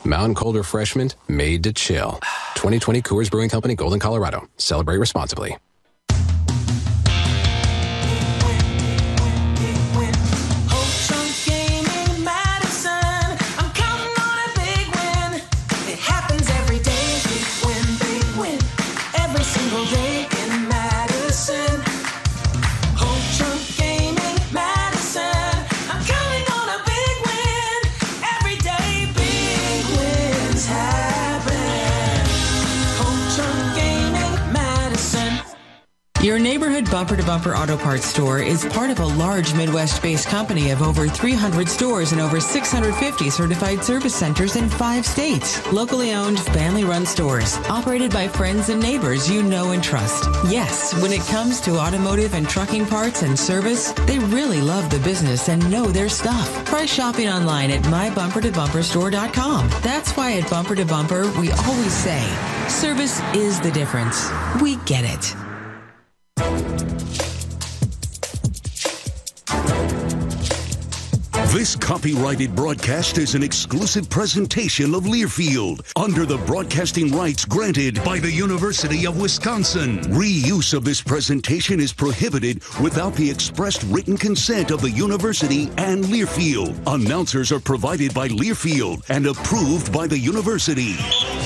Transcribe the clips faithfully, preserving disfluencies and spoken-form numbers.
Mountain Cold Refreshment made to chill. twenty twenty Coors Brewing Company, Golden, Colorado. Celebrate responsibly. Your neighborhood bumper-to-bumper auto parts store is part of a large Midwest-based company of over three hundred stores and over six hundred fifty certified service centers in five states. Locally owned, family-run stores, operated by friends and neighbors you know and trust. Yes, when it comes to automotive and trucking parts and service, they really love the business and know their stuff. Try shopping online at my bumper to bumper store dot com. That's why at Bumper to Bumper, we always say, service is the difference. We get it. This copyrighted broadcast is an exclusive presentation of Learfield under the broadcasting rights granted by the University of Wisconsin. Reuse of this presentation is prohibited without the expressed written consent of the university and Learfield. Announcers are provided by Learfield and approved by the university.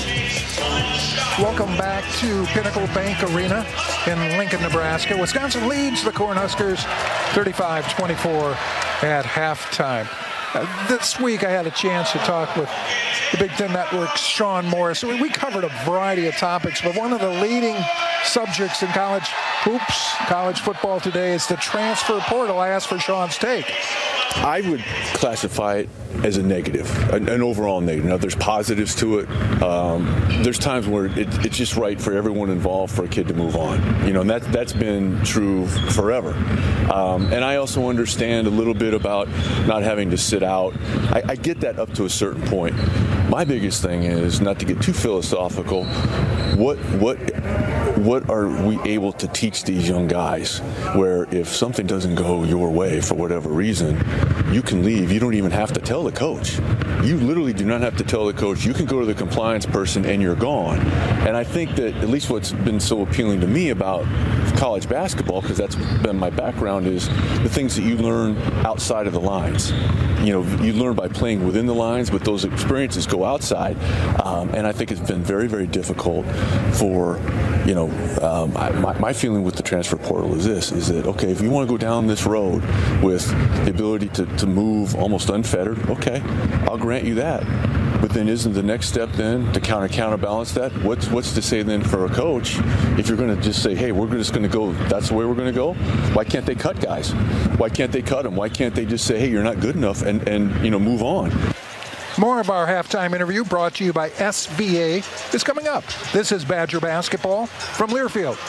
Welcome back to Pinnacle Bank Arena in Lincoln, Nebraska. Wisconsin leads the Cornhuskers thirty-five twenty-four at halftime. Uh, this week I had a chance to talk with the Big Ten Network's Sean Morris. We, we covered a variety of topics, but one of the leading subjects in college hoops, college football today is the transfer portal. I asked for Sean's take. I would classify it as a negative, an, an overall negative. Now, there's positives to it. Um, there's times where it, it's just right for everyone involved for a kid to move on. You know, and that, that's been true forever. Um, and I also understand a little bit about not having to sit out. I, I get that up to a certain point. My biggest thing is, not to get too philosophical, what what what are we able to teach these young guys where if something doesn't go your way for whatever reason, you can leave. You don't even have to tell the coach. You literally do not have to tell the coach. You can go to the compliance person and you're gone. And I think that at least what's been so appealing to me about college basketball, because that's been my background, is the things that you learn outside of the lines. You know, you learn by playing within the lines, but those experiences go outside. Um, and I think it's been very, very difficult for, you know, um, I, my, my feeling with the transfer portal is this, is that, okay, if you want to go down this road with the ability to, to move almost unfettered, okay, I'll grant you that. But then isn't the next step then to counter counterbalance that? What's what's to say then for a coach if you're going to just say, hey, we're just going to go, that's the way we're going to go? Why can't they cut guys? Why can't they cut them? Why can't they just say, hey, you're not good enough and, and you know, move on? More of our halftime interview brought to you by S V A is coming up. This is Badger Basketball from Learfield.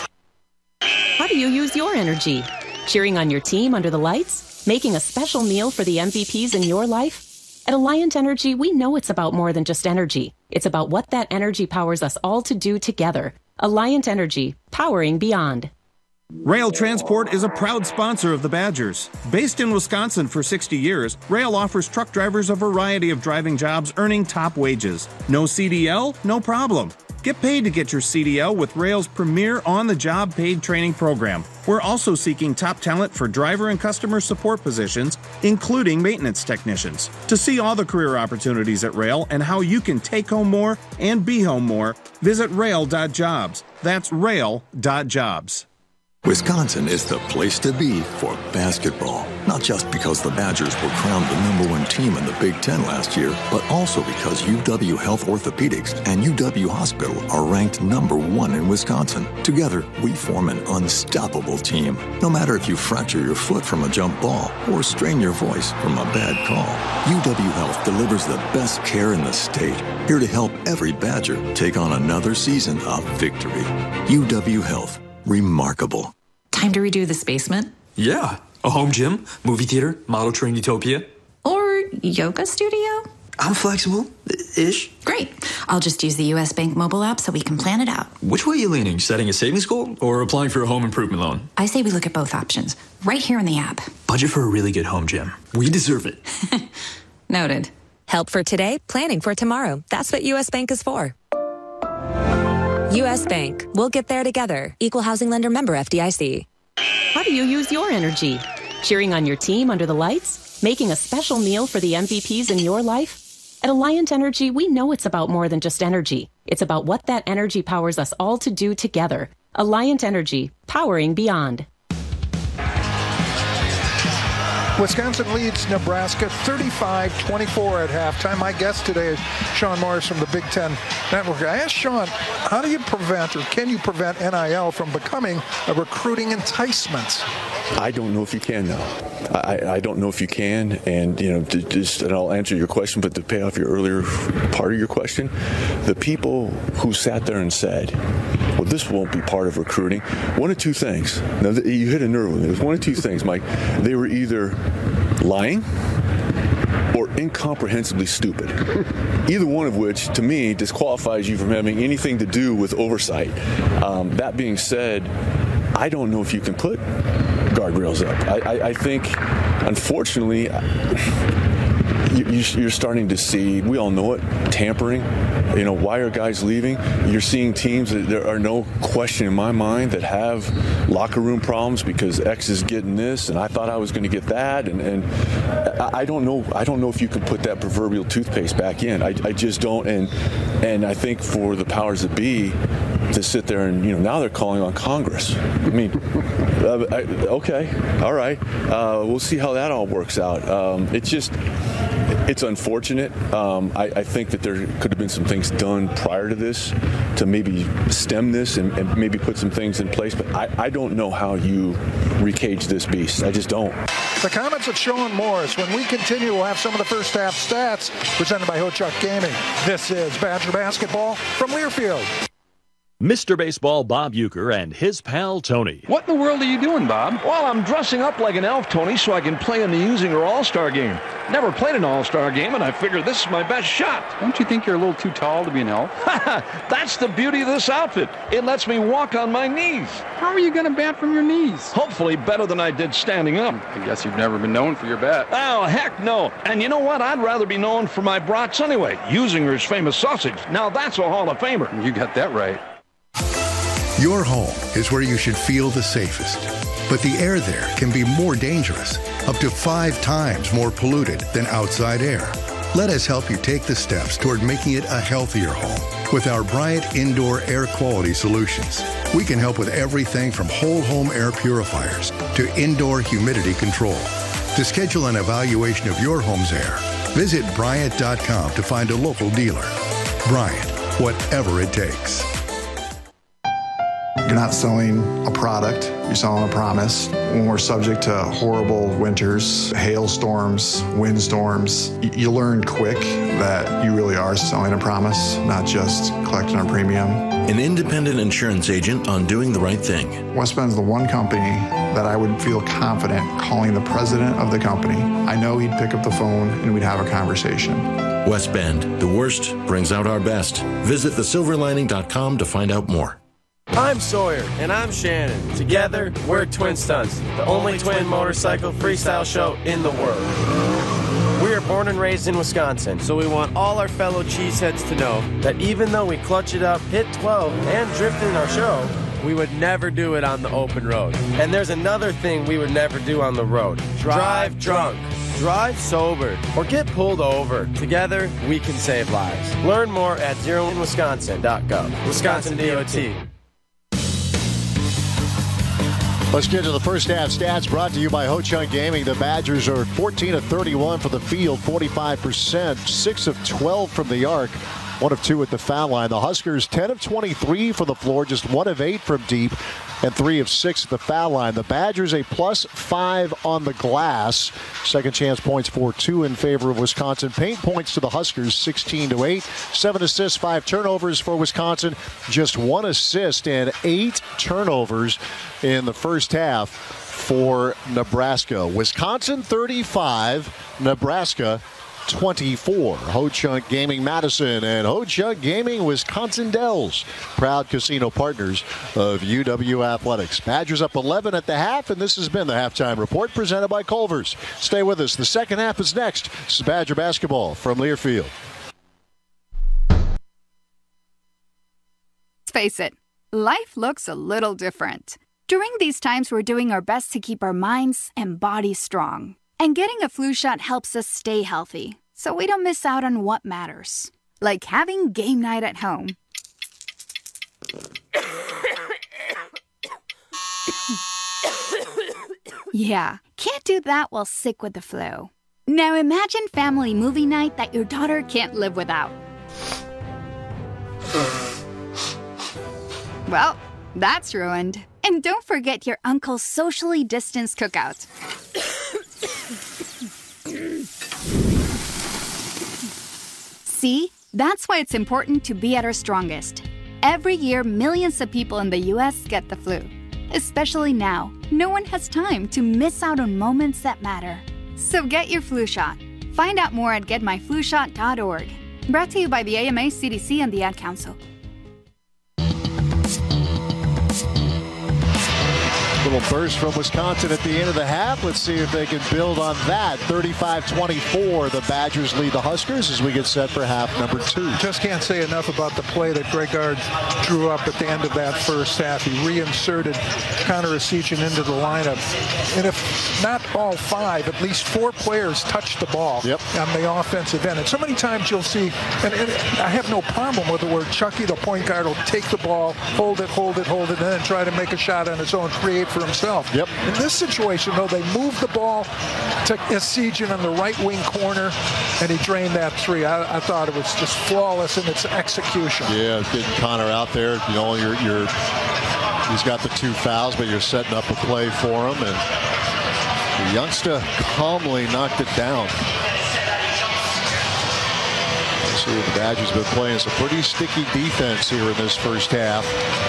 How do you use your energy? Cheering on your team under the lights? Making a special meal for the M V Ps in your life? At Alliant Energy, we know it's about more than just energy. It's about what that energy powers us all to do together. Alliant Energy, powering beyond. Rail Transport is a proud sponsor of the Badgers. Based in Wisconsin for sixty years, Rail offers truck drivers a variety of driving jobs earning top wages. No C D L? No problem. Get paid to get your C D L with Rail's premier on-the-job paid training program. We're also seeking top talent for driver and customer support positions, including maintenance technicians. To see all the career opportunities at Rail and how you can take home more and be home more, visit rail dot jobs. That's rail dot jobs. Wisconsin is the place to be for basketball, not just because the Badgers were crowned the number one team in the Big Ten last year, but also because U W Health Orthopedics and U W Hospital are ranked number one in Wisconsin. Together, we form an unstoppable team. No matter if you fracture your foot from a jump ball or strain your voice from a bad call, U W Health delivers the best care in the state. Here to help every Badger take on another season of victory. U W Health. Remarkable. Time to redo this basement? Yeah. A home gym, movie theater, model train utopia. Or yoga studio? I'm flexible-ish. Great. I'll just use the U S Bank mobile app so we can plan it out. Which way are you leaning? Setting a savings goal or applying for a home improvement loan? I say we look at both options, right here in the app. Budget for a really good home gym. We deserve it. Noted. Help for today, planning for tomorrow. That's what U S. Bank is for. U S. Bank. We'll get there together. Equal housing lender, member F D I C. How do you use your energy? Cheering on your team under the lights? Making a special meal for the M V Ps in your life? At Alliant Energy, we know it's about more than just energy. It's about what that energy powers us all to do together. Alliant Energy, powering beyond. Wisconsin leads Nebraska thirty-five twenty-four at halftime. My guest today is Sean Morris from the Big Ten Network. I asked Sean, how do you prevent, or can you prevent N I L from becoming a recruiting enticement? I don't know if you can now. I, I don't know if you can, and you know, to just and I'll answer your question, but to pay off your earlier part of your question, the people who sat there and said, well, this won't be part of recruiting, one of two things. Now, you hit a nerve with me. There's one of two things, Mike. They were either lying or incomprehensibly stupid. Either one of which, to me, disqualifies you from having anything to do with oversight. Um, that being said, I don't know if you can put guardrails up. I, I, I think, unfortunately, you, you're starting to see, we all know it, tampering. You know, why are guys leaving? You're seeing teams that there are no question in my mind that have locker room problems because X is getting this and I thought I was going to get that. And, and I don't know. I don't know if you can put that proverbial toothpaste back in. I, I just don't. And and I think for the powers that be to sit there and, you know, now they're calling on Congress. I mean, uh, I, okay, all right. Uh, we'll see how that all works out. Um, it's just, it's unfortunate. Um, I, I think that there could have been some things done prior to this to maybe stem this and, and maybe put some things in place. But I, I don't know how you recage this beast. I just don't. The comments of Sean Morris. When we continue, we'll have some of the first half stats presented by Ho-Chunk Gaming. This is Badger Basketball from Learfield. Mister Baseball Bob Uecker and his pal Tony. What in the world are you doing, Bob? Well, I'm dressing up like an elf, Tony, so I can play in the Usinger All-Star game. Never played an All-Star game, and I figure this is my best shot. Don't you think you're a little too tall to be an elf? That's the beauty of this outfit. It lets me walk on my knees. How are you going to bat from your knees? Hopefully better than I did standing up. I guess you've never been known for your bat. Oh, heck no. And you know what? I'd rather be known for my brats anyway. Usinger's famous sausage. Now that's a Hall of Famer. You got that right. Your home is where you should feel the safest. But the air there can be more dangerous, up to five times more polluted than outside air. Let us help you take the steps toward making it a healthier home with our Bryant Indoor Air Quality Solutions. We can help with everything from whole home air purifiers to indoor humidity control. To schedule an evaluation of your home's air, visit Bryant dot com to find a local dealer. Bryant, whatever it takes. You're not selling a product, you're selling a promise. When we're subject to horrible winters, hailstorms, windstorms, y- you learn quick that you really are selling a promise, not just collecting a premium. An independent insurance agent on doing the right thing. West Bend's the one company that I would feel confident calling the president of the company. I know he'd pick up the phone and we'd have a conversation. West Bend, the worst brings out our best. Visit the silver lining dot com to find out more. I'm Sawyer, and I'm Shannon. Together, we're Twin Stunts, the only twin motorcycle freestyle show in the world. We are born and raised in Wisconsin, so we want all our fellow cheeseheads to know that even though we clutch it up, hit twelve, and drift in our show, we would never do it on the open road. And there's another thing we would never do on the road. Drive drunk. Drive sober, or get pulled over. Together, we can save lives. Learn more at zero in wisconsin dot gov. Wisconsin D O T. Let's get to the first half stats brought to you by Ho-Chunk Gaming. The Badgers are fourteen of thirty-one for the field, forty-five percent, six of twelve from the arc, one of two at the foul line. The Huskers ten of twenty-three for the floor, just one of eight from deep, and three of six at the foul line. The Badgers a plus five on the glass. Second chance points for two in favor of Wisconsin. Paint points to the Huskers, sixteen to eight. Seven assists, five turnovers for Wisconsin. Just one assist and eight turnovers in the first half for Nebraska. Wisconsin thirty-five, Nebraska twenty-four. Ho-Chunk Gaming Madison and Ho-Chunk Gaming Wisconsin Dells, proud casino partners of U W Athletics. Badgers up eleven at the half, and this has been the Halftime Report presented by Culver's. Stay with us. The second half is next. This is Badger basketball from Learfield. Let's face it, life looks a little different. During these times, we're doing our best to keep our minds and bodies strong. And getting a flu shot helps us stay healthy, so we don't miss out on what matters. Like having game night at home. Yeah, can't do that while sick with the flu. Now imagine family movie night that your daughter can't live without. Well, that's ruined. And don't forget your uncle's socially distanced cookout. See? That's why it's important to be at our strongest. Every year, millions of people in the U S get the flu. Especially now, no one has time to miss out on moments that matter. So get your flu shot. Find out more at get my flu shot dot org. Brought to you by the A M A, C D C, and the Ad Council. Little burst from Wisconsin at the end of the half. Let's see if they can build on that. thirty-five twenty-four, the Badgers lead the Huskers as we get set for half number two. Just can't say enough about the play that Greg Gard drew up at the end of that first half. He reinserted Connor Essegian into the lineup. And if not all five, at least four players touched the ball yep. on the offensive end. And so many times you'll see, and, and I have no problem with it, where Chucky, the point guard, will take the ball, hold it, hold it, hold it, and then try to make a shot on his own, create for himself. Yep. In this situation, though, they moved the ball to Essegian on the right wing corner, and he drained that three. I, I thought it was just flawless in its execution. Yeah, getting Connor out there. You know, you're, you're he's got the two fouls, but you're setting up a play for him, and the youngster calmly knocked it down. See, the Badgers have been playing some pretty sticky defense here in this first half.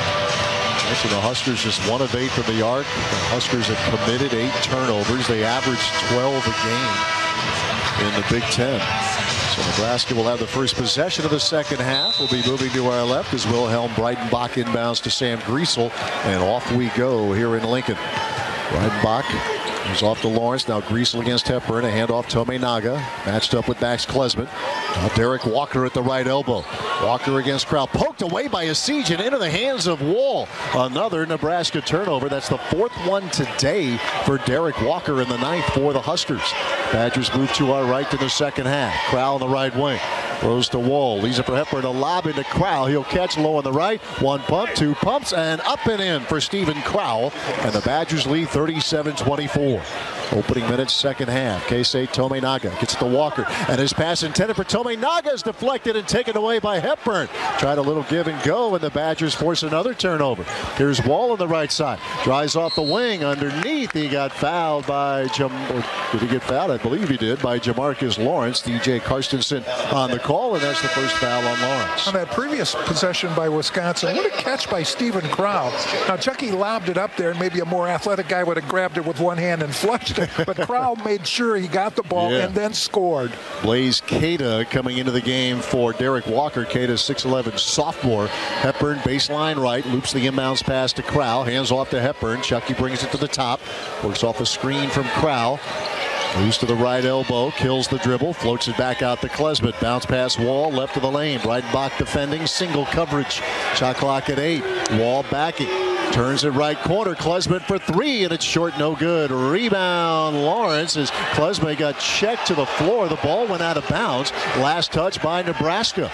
So the Huskers just one of eight from the arc. The Huskers have committed eight turnovers. They average twelve a game in the Big Ten. So Nebraska will have the first possession of the second half. We'll be moving to our left as Wilhelm Breitenbach inbounds to Sam Griesel. And off we go here in Lincoln. Breitenbach is off to Lawrence. Now Griesel against Hepburn. A handoff Tominaga. Matched up with Max Klesmit. Now Derek Walker at the right elbow. Walker against Crowell. Poked away by Essegian into the hands of Wall. Another Nebraska turnover. That's the fourth one today for Derek Walker in the ninth for the Huskers. Badgers move to our right to the second half. Crowell on the right wing. Throws to Wall. Leaves it for Hepburn. A lob into Crowell. He'll catch low on the right. One pump, two pumps, and up and in for Stephen Crowell. And the Badgers lead thirty-seven twenty-four. Opening minutes, second half. Keisei Tominaga gets to Walker. And his pass intended for Tominaga is deflected and taken away by Hepburn. Tried a little give and go, and the Badgers force another turnover. Here's Wall on the right side. Drives off the wing. Underneath, he got fouled by Jam. Did he get fouled? I believe he did, by Jamarcus Lawrence. D J Karstensen on the call, and that's the first foul on Lawrence. On that previous possession by Wisconsin, what a catch by Stephen Crowell. Now, Chucky lobbed it up there, and maybe a more athletic guy would have grabbed it with one hand and flushed it. But Crowell made sure he got the ball yeah. and then scored. Blaze Keita coming into the game for Derek Walker. Keita, six eleven sophomore. Hepburn baseline right, loops the inbounds pass to Crowell. Hands off to Hepburn. Chucky brings it to the top. Works off a screen from Crowell. Moves to the right elbow, kills the dribble, floats it back out to Klesmit. Bounce pass Wall, left of the lane. Breitenbach defending, single coverage. Shot clock at eight. Wall backing. Turns it right corner. Klesmit for three, and it's short, no good. Rebound Lawrence as Klesmit got checked to the floor. The ball went out of bounds. Last touch by Nebraska.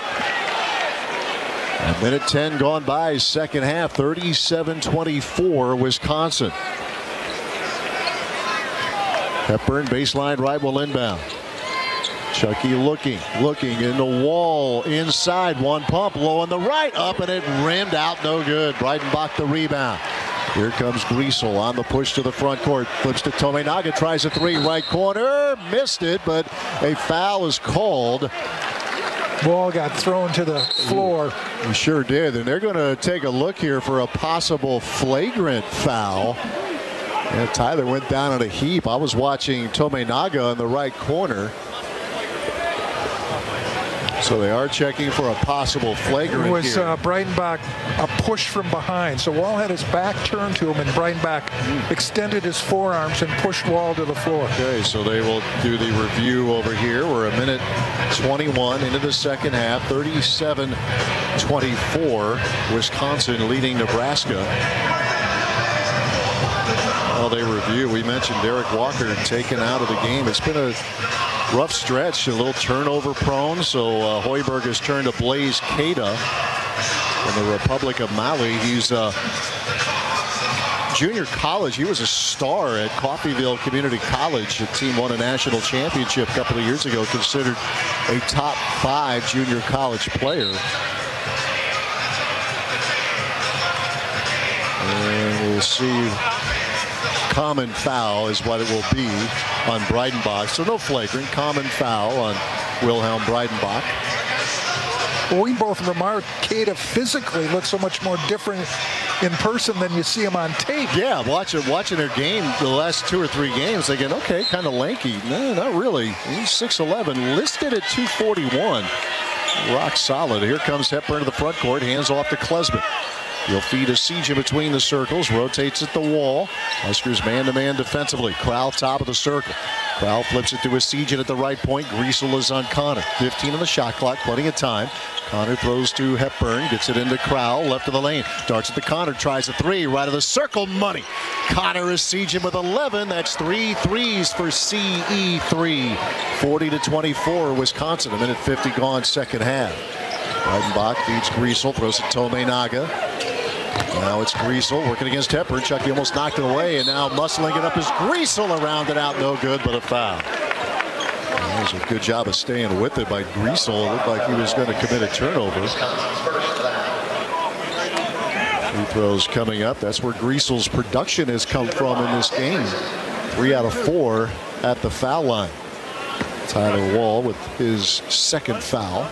A minute ten gone by, second half, thirty-seven twenty-four, Wisconsin. Hepburn baseline right will inbound. Chucky looking, looking in the Wall inside. One pump low on the right, up and it rimmed out, no good. Breitenbach the rebound. Here comes Griesel on the push to the front court. Flips to Tominaga, tries a three, right corner, missed it, but a foul is called. Ball got thrown to the floor. We sure did, and they're going to take a look here for a possible flagrant foul. And Tyler went down in a heap. I was watching Tominaga in the right corner. So they are checking for a possible flagrant It was here. uh, Breidenbach a push from behind. So Wall had his back turned to him, and Breidenbach mm. extended his forearms and pushed Wall to the floor. Okay, so they will do the review over here. We're a minute twenty-one into the second half. thirty-seven twenty-four. Wisconsin leading Nebraska. Well, they review. We mentioned Derek Walker taken out of the game. It's been a rough stretch, a little turnover prone. So uh, Hoiberg has turned to Blaise Keita from the Republic of Mali. He's uh, junior college. He was a star at Coffeyville Community College. The team won a national championship a couple of years ago, considered a top five junior college player. And we'll see. Common foul is what it will be on Breidenbach. So no flagrant. Common foul on Wilhelm Breidenbach. Well, we both remarked Keita physically looks so much more different in person than you see him on tape. Yeah, watching watching their game the last two or three games, they get okay, kind of lanky. No, not really. He's six eleven, listed at two forty-one. Rock solid. Here comes Hepburn to the front court, hands off to Klesmit. He'll feed Essegian between the circles, rotates at the wall. Huskers man-to-man defensively. Crowell top of the circle. Crowell flips it to Essegian at the right point. Griesel is on Connor. fifteen on the shot clock, plenty of time. Connor throws to Hepburn, gets it into Crowell, left of the lane. Darts at the Connor, tries a three, right of the circle, money. Connor Essegian with eleven. That's three threes for C E three. forty to twenty-four, Wisconsin. A minute fifty gone, second half. Breidenbach feeds Griesel, throws it to Tominaga. Now it's Griesel working against Hepburn. Chucky almost knocked it away, and now muscling it up is Griesel around it out. No good, but a foul. That was a good job of staying with it by Griesel. It looked like he was going to commit a turnover. Free throws coming up. That's where Griesel's production has come from in this game. Three out of four at the foul line. Tyler Wall with his second foul.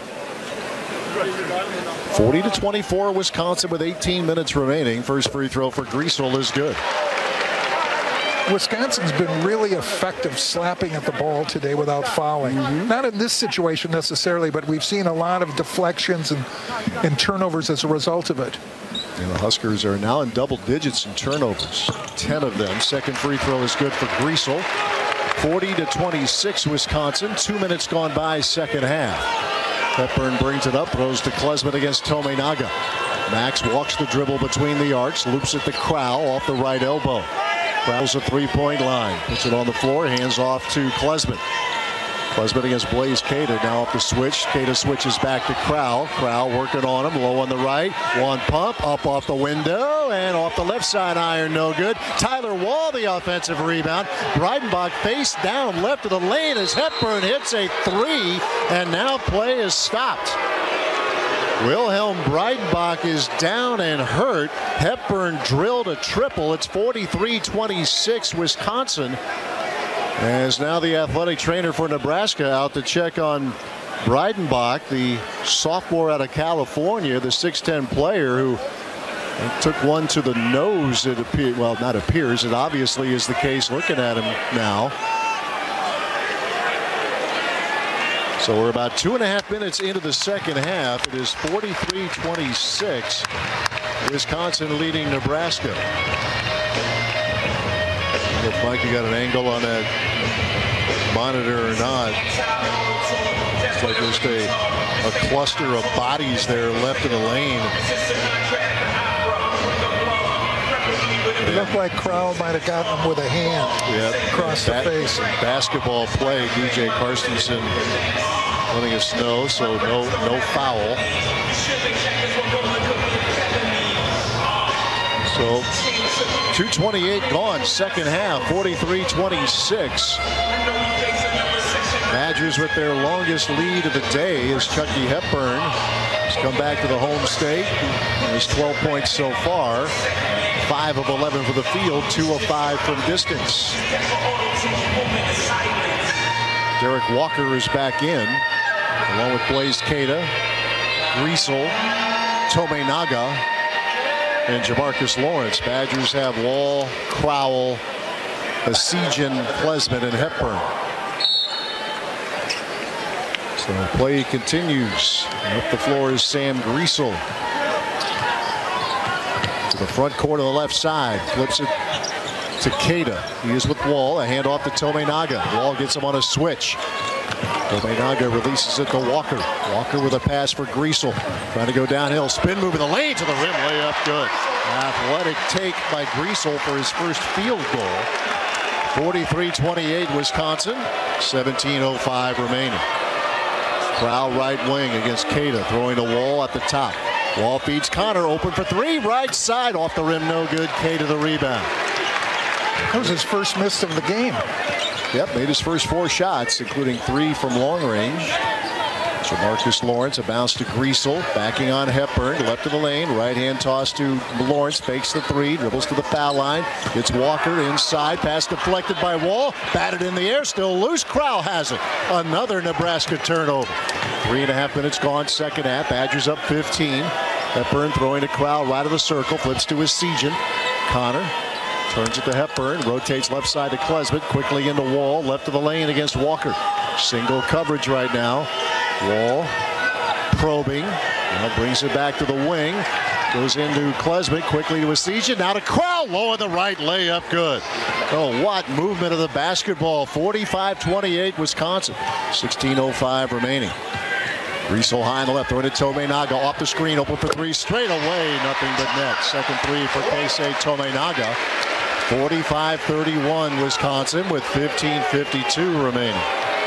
forty to twenty-four, Wisconsin with eighteen minutes remaining. First free throw for Griesel is good. Wisconsin's been really effective slapping at the ball today without fouling. Mm-hmm. Not in this situation necessarily, but we've seen a lot of deflections and, and turnovers as a result of it. And the Huskers are now in double digits in turnovers. ten of them. Second free throw is good for Griesel. forty to twenty-six, Wisconsin. Two minutes gone by, second half. Hepburn brings it up, throws to Klesmit against Tominaga. Max walks the dribble between the arcs, loops it to Crowell off the right elbow. Crowell's a three-point line. Puts it on the floor, hands off to Klesmit. Klesmit against Blaise Keita, now off the switch. Keita switches back to Crowell. Crowell working on him, low on the right. One pump, up off the window, and off the left side iron, no good. Tyler Wall, the offensive rebound. Breidenbach face down left of the lane as Hepburn hits a three, and now play is stopped. Wilhelm Breidenbach is down and hurt. Hepburn drilled a triple. It's forty-three twenty-six, Wisconsin. As now the athletic trainer for Nebraska out to check on Breidenbach, the sophomore out of California, the six ten player who took one to the nose. It appears, well, not appears, it obviously is the case looking at him now. So we're about two and a half minutes into the second half. It is forty-three twenty-six. Wisconsin leading Nebraska. If Mike, you got an angle on that monitor or not. It's like there's a, a cluster of bodies there left in the lane. It looked like Crowell might have gotten him with a hand yep. across ba- the face. Basketball play. D J Carstensen letting us know, so no no foul. So two twenty-eight gone, second half, forty-three twenty-six. Badgers with their longest lead of the day as Chucky Hepburn has come back to the home state. Has twelve points so far. five of eleven for the field, two of five from distance. Derek Walker is back in, along with Blaise Keita, Griesel, Tominaga, and Jamarcus Lawrence. Badgers have Wall, Crowell, Essegian, Klesmit, and Hepburn. So play continues. Up the floor is Sam Griesel. To the front court of the left side. Flips it to Keita. He is with Wall. A handoff to Tominaga. Wall gets him on a switch. Tominaga releases it to Walker. Walker with a pass for Griesel. Trying to go downhill. Spin move in the lane to the rim. Layup good. Athletic take by Griesel for his first field goal. forty-three twenty-eight Wisconsin. seventeen oh five remaining. Crowell right wing against Keita. Throwing to Wall at the top. Wall feeds Connor. Open for three. Right side. Off the rim. No good. Keita the rebound. That was his first miss of the game. Yep, made his first four shots, including three from long range. So Marcus Lawrence, a bounce to Griesel, backing on Hepburn, left of the lane, right-hand toss to Lawrence, fakes the three, dribbles to the foul line, gets Walker inside, pass deflected by Wall, batted in the air, still loose, Crowell has it. Another Nebraska turnover. Three and a half minutes gone, second half, Badgers up fifteen. Hepburn throwing to Crowell right of the circle, flips to Essegian. Connor turns it to Hepburn, rotates left side to Klesmit, quickly into Wall, left of the lane against Walker. Single coverage right now. Wall probing, now brings it back to the wing, goes into Klesmit, quickly to Essegian, now to Crowell, low on the right, layup good. Oh, what movement of the basketball. Forty-five twenty-eight Wisconsin, sixteen oh five remaining. Griesel high on the left, throwing to Tominaga, off the screen, open for three, straight away, nothing but net. Second three for Keisei Tominaga. forty-five thirty-one Wisconsin with fifteen fifty-two remaining.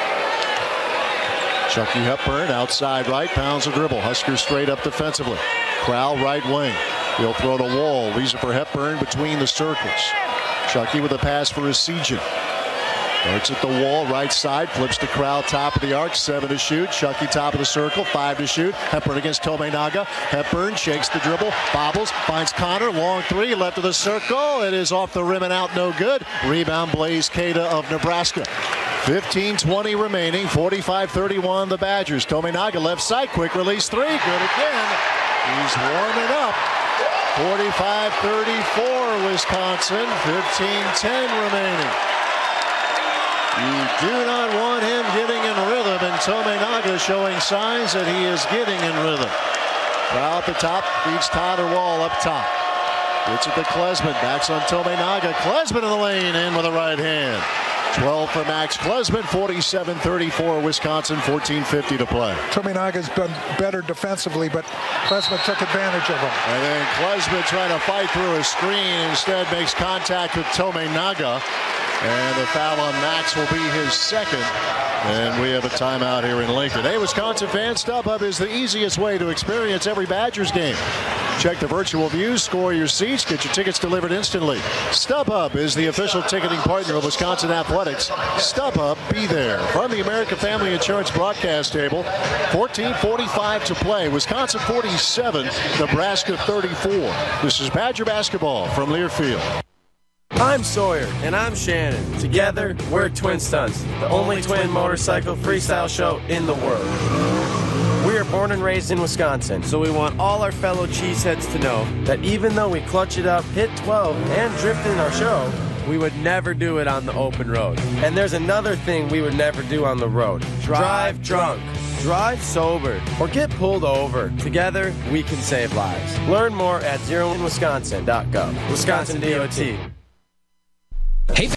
Chucky Hepburn outside right, pounds the dribble. Huskers straight up defensively. Crowell right wing. He'll throw to Wall. Leaves it for Hepburn between the circles. Chucky with a pass for Essegian. Darts at the Wall, right side, flips to Crowell, top of the arc, seven to shoot. Chucky top of the circle, five to shoot. Hepburn against Tominaga. Hepburn shakes the dribble, bobbles, finds Connor, long three, left of the circle. It is off the rim and out, no good. Rebound Blaze Keita of Nebraska. fifteen twenty remaining, forty-five thirty-one the Badgers. Tominaga left side, quick release three, good again. He's warming up. forty-five thirty-four Wisconsin, fifteen ten remaining. You do not want him getting in rhythm, and Tominaga showing signs that he is getting in rhythm. Crowell at the top, feeds Tyler Wall up top. Gets it to Klesmit, backs on Tominaga. Klesmit in the lane, in with the right hand. twelve for Max Klesmit, forty-seven thirty-four Wisconsin, fourteen fifty to play. Tominaga's been better defensively, but Klesmit took advantage of him. And then Klesmit trying to fight through a screen, instead makes contact with Tominaga. And the foul on Max will be his second. And we have a timeout here in Lincoln. Hey, Wisconsin fans, StubHub is the easiest way to experience every Badgers game. Check the virtual views, score your seats, get your tickets delivered instantly. StubHub is the official ticketing partner of Wisconsin Athletics. StubHub, be there. From the American Family Insurance broadcast table, fourteen forty-five to play. Wisconsin forty-seven, Nebraska thirty-four. This is Badger basketball from Learfield. I'm Sawyer. And I'm Shannon. Together, we're Twin Stunts, the only twin motorcycle freestyle show in the world. We are born and raised in Wisconsin, so we want all our fellow cheeseheads to know that even though we clutch it up, hit twelve, and drift in our show, we would never do it on the open road. And there's another thing we would never do on the road. Drive drunk. Drive sober, or get pulled over. Together, we can save lives. Learn more at zero in wisconsin dot gov. Wisconsin D O T. Hey.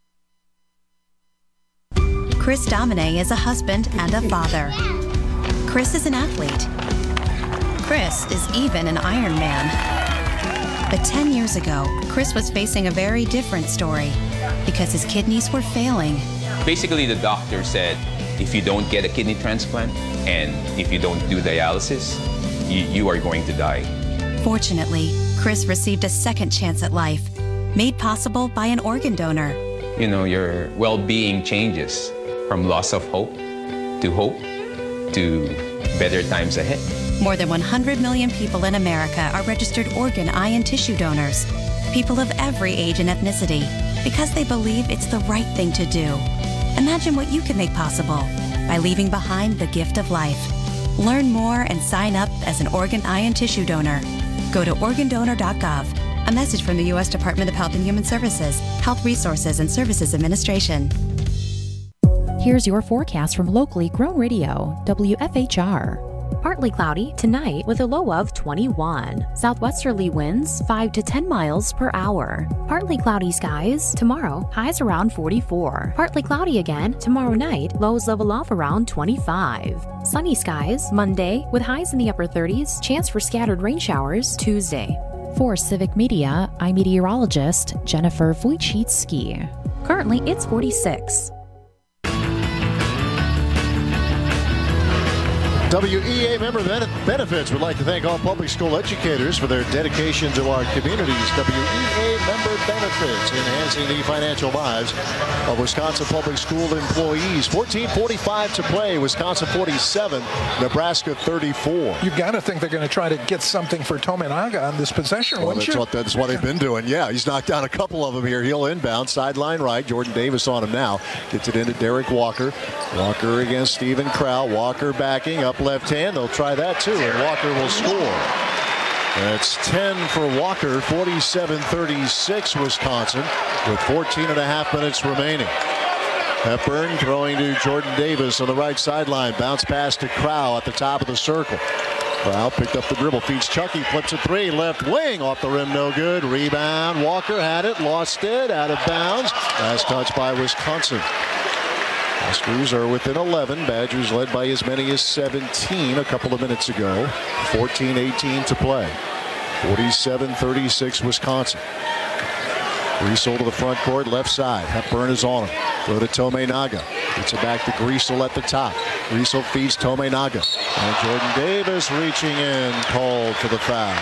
Chris Domine is a husband and a father. Chris is an athlete. Chris is even an Iron Man. But ten years ago, Chris was facing a very different story because his kidneys were failing. Basically, the doctor said, if you don't get a kidney transplant and if you don't do dialysis, you, you are going to die. Fortunately, Chris received a second chance at life, made possible by an organ donor. You know, your well-being changes from loss of hope to hope to better times ahead. More than one hundred million people in America are registered organ, eye, and tissue donors. People of every age and ethnicity, because they believe it's the right thing to do. Imagine what you can make possible by leaving behind the gift of life. Learn more and sign up as an organ, eye, and tissue donor. Go to organ donor dot gov. A message from the U S Department of Health and Human Services, Health Resources and Services Administration. Here's your forecast from locally grown radio, W F H R. Partly cloudy tonight with a low of twenty-one. Southwesterly winds five to ten miles per hour. Partly cloudy skies tomorrow, highs around forty-four. Partly cloudy again tomorrow night, lows level off around twenty-five. Sunny skies Monday with highs in the upper thirties, chance for scattered rain showers Tuesday. For Civic Media, I'm meteorologist Jennifer Wojcicki. Currently, it's forty-six. W E A member benefits would like to thank all public school educators for their dedication to our communities. W E A member benefits, enhancing the financial lives of Wisconsin public school employees. fourteen forty-five to play. Wisconsin forty-seven, Nebraska thirty-four. You got to think they're going to try to get something for Tominaga on this possession, well, wouldn't that's you? What, that's what they've been doing. Yeah, he's knocked down a couple of them here. He'll inbound, sideline right. Jordan Davis on him now. Gets it into Derek Walker. Walker against Stephen Crow. Walker backing up left hand. They'll try that too, and Walker will score. That's ten for Walker, forty-seven thirty-six Wisconsin, with fourteen and a half minutes remaining. Hepburn throwing to Jordan Davis on the right sideline. Bounce pass to Crow at the top of the circle. Crow picked up the dribble, feeds Chucky, flips a three, left wing, off the rim, no good. Rebound, Walker had it, lost it, out of bounds. Last touch by Wisconsin. Huskers are within eleven. Badgers led by as many as seventeen a couple of minutes ago. fourteen eighteen to play. forty-seven thirty-six Wisconsin. Griesel to the front court, left side. Hepburn is on him. Throw to Tominaga. Gets it back to Griesel at the top. Griesel feeds Tominaga. And Jordan Davis reaching in, called for the foul.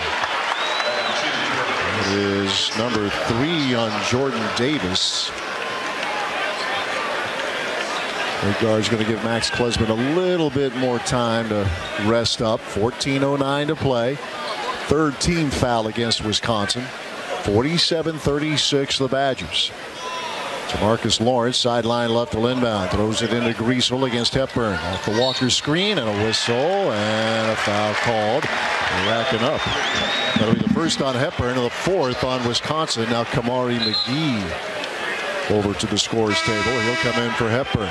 It is number three on Jordan Davis. The guard's going to give Max Klesman a little bit more time to rest up. fourteen oh nine to play. Third team foul against Wisconsin. forty-seven thirty-six the Badgers. Jamarcus Lawrence, sideline left to inbound. Throws it into Griesel against Hepburn. Off the Walker screen and a whistle and a foul called. They're racking up. That'll be the first on Hepburn and the fourth on Wisconsin. Now Kamari McGee over to the scorer's table. He'll come in for Hepburn.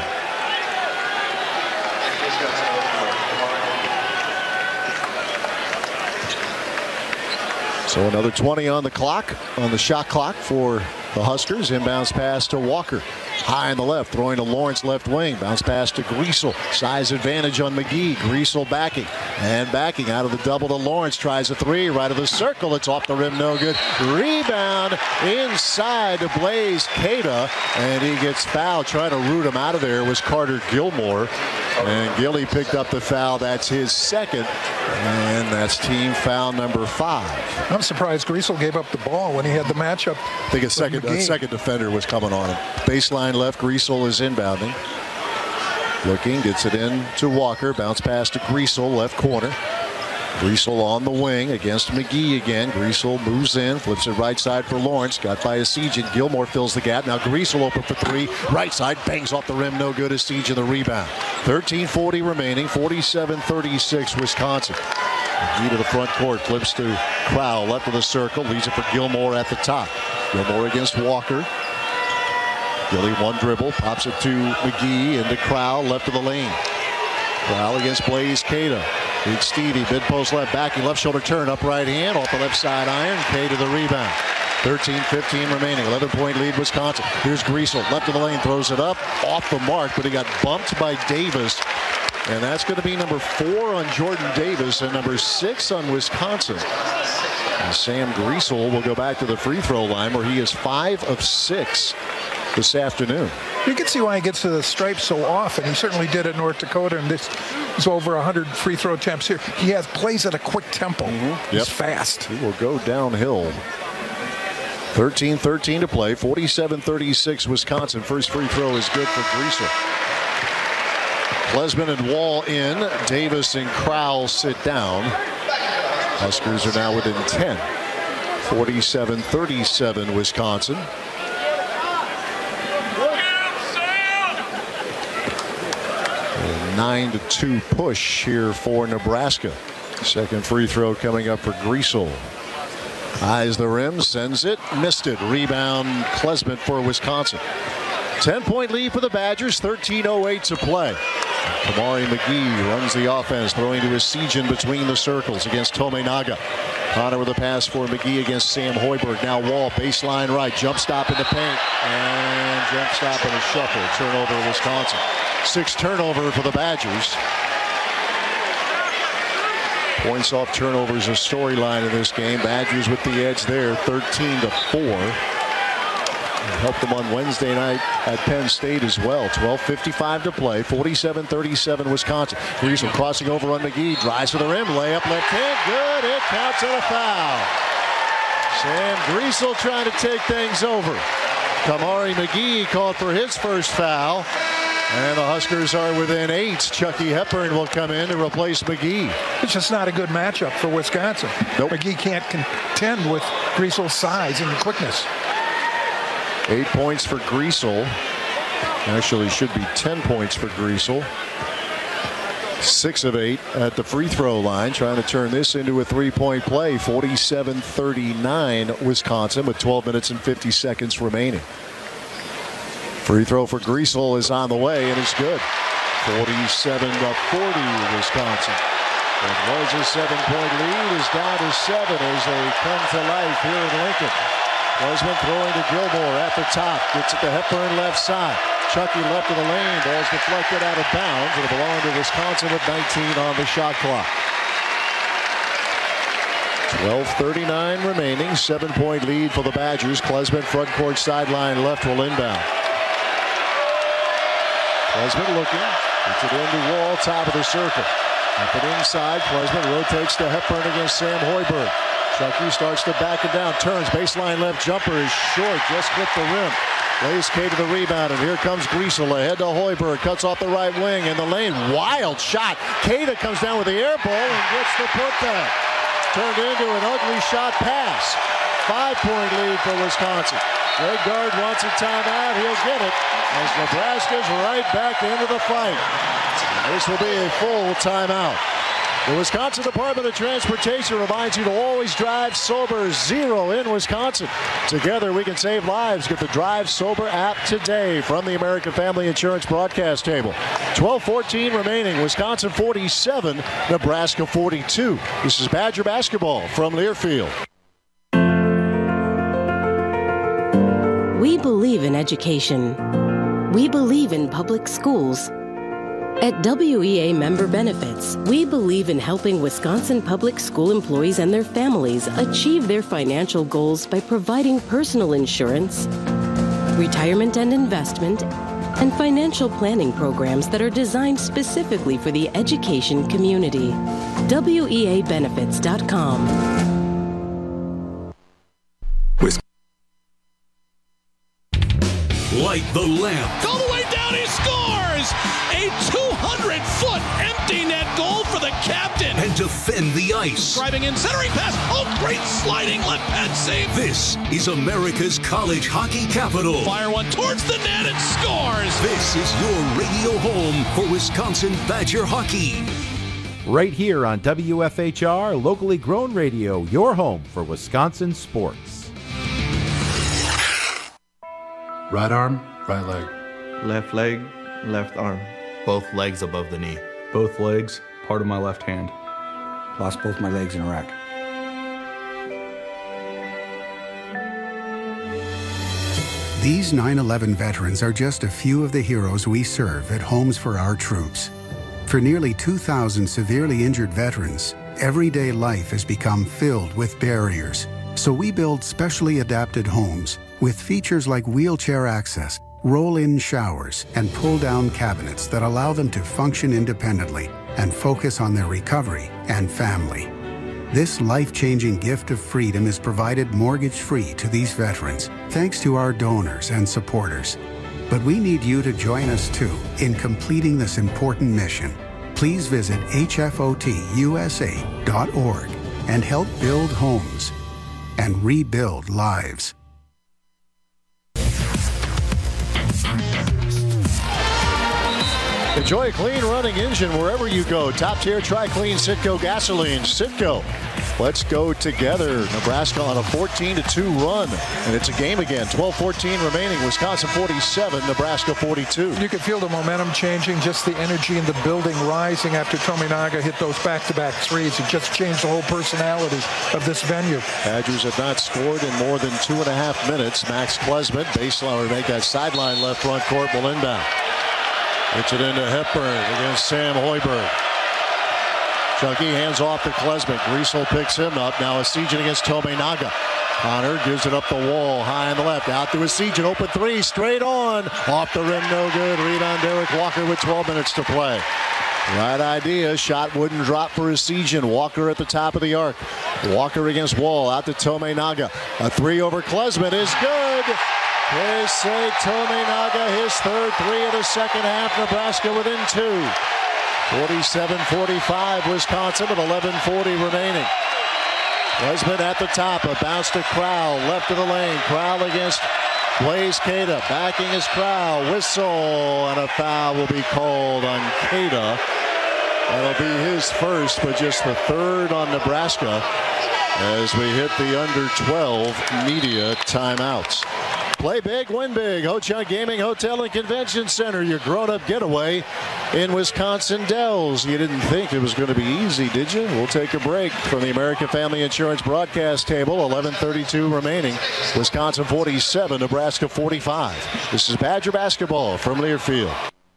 So another twenty on the clock, on the shot clock for the Huskers. Inbounds pass to Walker. High on the left, throwing to Lawrence left wing. Bounce pass to Griesel. Size advantage on McGee. Griesel backing. And backing out of the double to Lawrence. Tries a three. Right of the circle. It's off the rim. No good. Rebound inside to Blaze Cada. And he gets fouled. Trying to root him out of there was Carter Gilmore. And Gilly picked up the foul. That's his second. And that's team foul number five. I'm surprised Griesel gave up the ball when he had the matchup. I think a second, a second defender was coming on him. Baseline left, Griesel is inbounding. Looking, gets it in to Walker. Bounce pass to Griesel, left corner. Griesel on the wing against McGee again. Griesel moves in, flips it right side for Lawrence. Got by Essegian. Gilmore fills the gap. Now Griesel open for three. Right side, bangs off the rim. No good. Essegian the rebound. thirteen forty remaining. forty-seven thirty-six Wisconsin. McGee to the front court. Flips to Crow. Left of the circle. Leaves it for Gilmore at the top. Gilmore against Walker. Gilly one dribble. Pops it to McGee into Crow. Left of the lane. Crow against Blaze Cada. Beats Stevie, mid post left, backing left shoulder turn, up right hand, off the left side iron. K to the rebound. thirteen fifteen remaining, eleven point lead Wisconsin. Here's Griesel, left of the lane, throws it up, off the mark, but he got bumped by Davis. And that's going to be number four on Jordan Davis and number six on Wisconsin. And Sam Griesel will go back to the free throw line where he is five of six this afternoon. You can see why he gets to the stripe so often. He certainly did at North Dakota, and this is over one hundred free throw attempts here. He has plays at a quick tempo. Mm-hmm. He's yep. fast. He will go downhill. thirteen thirteen to play. forty-seven thirty-six Wisconsin. First free throw is good for Griesel. Klesman and Wall in. Davis and Crowell sit down. Huskers are now within ten. forty-seven thirty-seven Wisconsin. nine to two push here for Nebraska. Second free throw coming up for Griesel. Eyes the rim, sends it, missed it. Rebound Klesman for Wisconsin. ten-point lead for the Badgers, thirteen oh eight to play. Kamari McGee runs the offense, throwing to his Sejan between the circles against Tominaga. Connor with a pass for McGee against Sam Hoiberg. Now Wall, baseline right, jump stop in the paint, and jump stop and a shuffle. Turnover Wisconsin. Six turnover for the Badgers. Points off turnovers a storyline in this game. Badgers with the edge there, thirteen to four. Helped them on Wednesday night at Penn State as well. twelve fifty-five to play, forty-seven thirty-seven Wisconsin. Griesel crossing over on McGee, drives to the rim, layup left hand, good, it counts and a foul. Sam Griesel trying to take things over. Kamari McGee called for his first foul, and the Huskers are within eight. Chucky Hepburn will come in to replace McGee. It's just not a good matchup for Wisconsin. Nope. McGee can't contend with Griesel's size and quickness. Eight points for Griesel. Actually, should be ten points for Griesel. Six of eight at the free throw line, trying to turn this into a three-point play. forty-seven thirty-nine Wisconsin with twelve minutes and fifty seconds remaining. Free throw for Griesel is on the way, and it's good. forty-seven to forty Wisconsin. What was a seven-point lead is down to seven as they come to life here in Lincoln. Wiseman throwing to Gilmore at the top. Gets it to Hepburn left side. Chucky left of the lane. Ball's deflected out of bounds. It'll belong to Wisconsin with nineteen on the shot clock. twelve thirty-nine remaining. Seven-point lead for the Badgers. Klesman front court sideline left will inbound. Klesman looking. Gets it into Wall, top of the circle. Up and inside. Klesman rotates to Hepburn against Sam Hoiberg. Chucky starts to back it down, turns, baseline left jumper is short, just clipped the rim. Lays K to the rebound, and here comes Griesel ahead to Hoiberg, cuts off the right wing in the lane. Wild shot. Keita comes down with the air ball and gets the putback. Turned into an ugly shot pass. Five-point lead for Wisconsin. Greg Gard wants a timeout. He'll get it as Nebraska's right back into the fight. This will be a full timeout. The Wisconsin Department of Transportation reminds you to always drive sober. Zero in Wisconsin. Together we can save lives. Get the Drive Sober app today from the American Family Insurance broadcast table. twelve fourteen remaining. Wisconsin forty-seven, Nebraska forty-two. This is Badger basketball from Learfield. We believe in education. We believe in public schools. At W E A Member Benefits, we believe in helping Wisconsin public school employees and their families achieve their financial goals by providing personal insurance, retirement and investment, and financial planning programs that are designed specifically for the education community. W E A benefits dot com. Light the lamp. All the way down, he scores! A two hundred foot empty net goal for the captain. And defend the ice. Driving in, centering pass. Oh, great sliding left pad save. This is America's college hockey capital. Fire one towards the net and scores. This is your radio home for Wisconsin Badger hockey. Right here on W F H R, locally grown radio, your home for Wisconsin sports. Right arm, right leg. Left leg, left arm. Both legs above the knee. Both legs, part of my left hand. Lost both my legs in Iraq. These nine eleven veterans are just a few of the heroes we serve at Homes for Our Troops. For nearly two thousand severely injured veterans, everyday life has become filled with barriers. So we build specially adapted homes with features like wheelchair access, roll-in showers, and pull-down cabinets that allow them to function independently and focus on their recovery and family. This life-changing gift of freedom is provided mortgage-free to these veterans, thanks to our donors and supporters. But we need you to join us too in completing this important mission. Please visit H F O T U S A dot org and help build homes and rebuild lives. Enjoy a clean running engine wherever you go. Top tier Tri-Clean Citgo gasoline. Citgo, Let's go together. Nebraska on a fourteen to two run. And it's a game again. twelve fourteen remaining. Wisconsin forty-seven, Nebraska forty-two. You could feel the momentum changing, just the energy in the building rising after Tominaga hit those back-to-back threes. It just changed the whole personality of this venue. Badgers have not scored in more than two and a half minutes. Max Klesmit, baseline, make that sideline left front court, will inbound. Gets it into Hepburn against Sam Hoiberg. Chucky hands off to Klesmit. Griesel picks him up. Now Essegian against Tominaga. Connor gives it up the wall, high on the left. Out to Essegian, open three, straight on. Off the rim, no good. Rebound, Derek Walker with twelve minutes to play. Right idea. Shot wouldn't drop for Essegian. Walker at the top of the arc. Walker against Wall. Out to Tominaga. A three over Klesmit is good. Keisei Tominaga, his third three of the second half. Nebraska within two. forty-seven forty-five Wisconsin with eleven forty remaining. Klesmit at the top, a bounce to Crowell, left of the lane. Crowell against Blaise Keita, backing his Crowell. Whistle, and a foul will be called on Keita. That'll be his first, but just the third on Nebraska as we hit the under twelve media timeouts. Play big, win big. Ho-Chunk Gaming Hotel and Convention Center, your grown-up getaway in Wisconsin Dells. You didn't think it was going to be easy, did you? We'll take a break from the American Family Insurance broadcast table. eleven thirty-two remaining. Wisconsin forty-seven, Nebraska forty-five. This is Badger basketball from Learfield.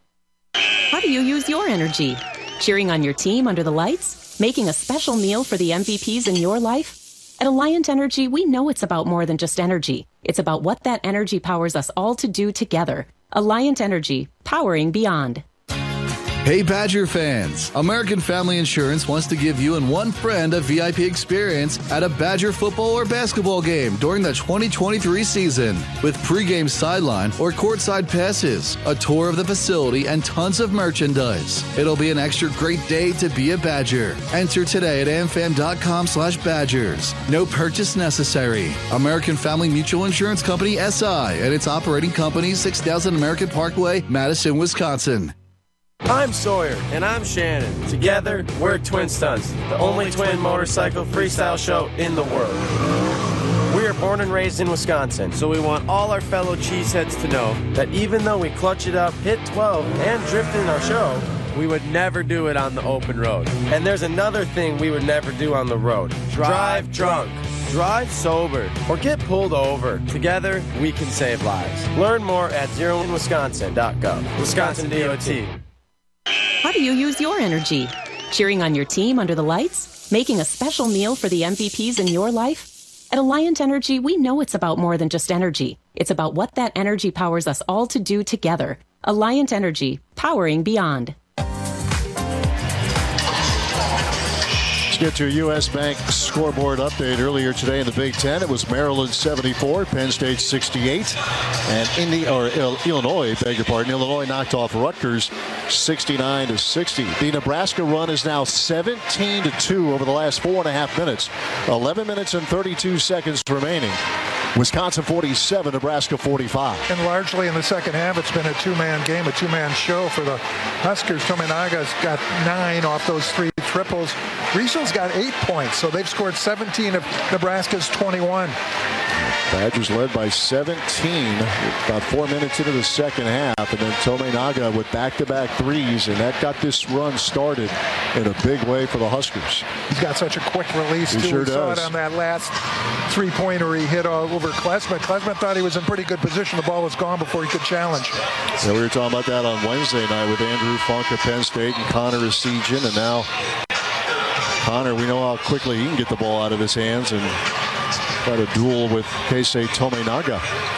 How do you use your energy? Cheering on your team under the lights? Making a special meal for the M V Ps in your life? At Alliant Energy, we know it's about more than just energy. It's about what that energy powers us all to do together. Alliant Energy, powering beyond. Hey Badger fans, American Family Insurance wants to give you and one friend a V I P experience at a Badger football or basketball game during the twenty twenty-three season. With pregame sideline or courtside passes, a tour of the facility, and tons of merchandise. It'll be an extra great day to be a Badger. Enter today at amfam.com slash Badgers. No purchase necessary. American Family Mutual Insurance Company S I and its operating company, six thousand American Parkway, Madison, Wisconsin. I'm Sawyer. And I'm Shannon. Together, we're Twin Stunts, the only twin motorcycle freestyle show in the world. We are born and raised in Wisconsin, so we want all our fellow cheeseheads to know that even though we clutch it up, hit twelve, and drift in our show, we would never do it on the open road. And there's another thing we would never do on the road. Drive drunk. Drive sober or get pulled over. Together, we can save lives. Learn more at zero in wisconsin dot gov. Wisconsin D O T. How do you use your energy? Cheering on your team under the lights? Making a special meal for the M V Ps in your life? At Alliant Energy, we know it's about more than just energy. It's about what that energy powers us all to do together. Alliant Energy, powering beyond. Let's get to a U S Bank scoreboard update. Earlier today in the Big Ten, it was Maryland seventy-four, Penn State sixty-eight, and Indi- or Illinois, beg your pardon, Illinois knocked off Rutgers sixty-nine to sixty. The Nebraska run is now seventeen to two over the last four and a half minutes. eleven minutes and thirty-two seconds remaining. Wisconsin forty-seven, Nebraska forty-five. And largely in the second half, it's been a two-man game, a two-man show for the Huskers. Tominaga's got nine off those three triples. Riesel's got eight points, so they've scored seventeen of Nebraska's twenty-one. Badgers led by seventeen, about four minutes into the second half, and then Tominaga with back-to-back threes, and that got this run started in a big way for the Huskers. He's got such a quick release, he too. Sure we does. saw it on that last three-pointer he hit all over Klesmit. Klesmit thought he was in pretty good position. The ball was gone before he could challenge. Yeah, we were talking about that on Wednesday night with Andrew Funk of Penn State and Connor Essegian, and now Connor, we know how quickly he can get the ball out of his hands and try to duel with Keisei Tominaga.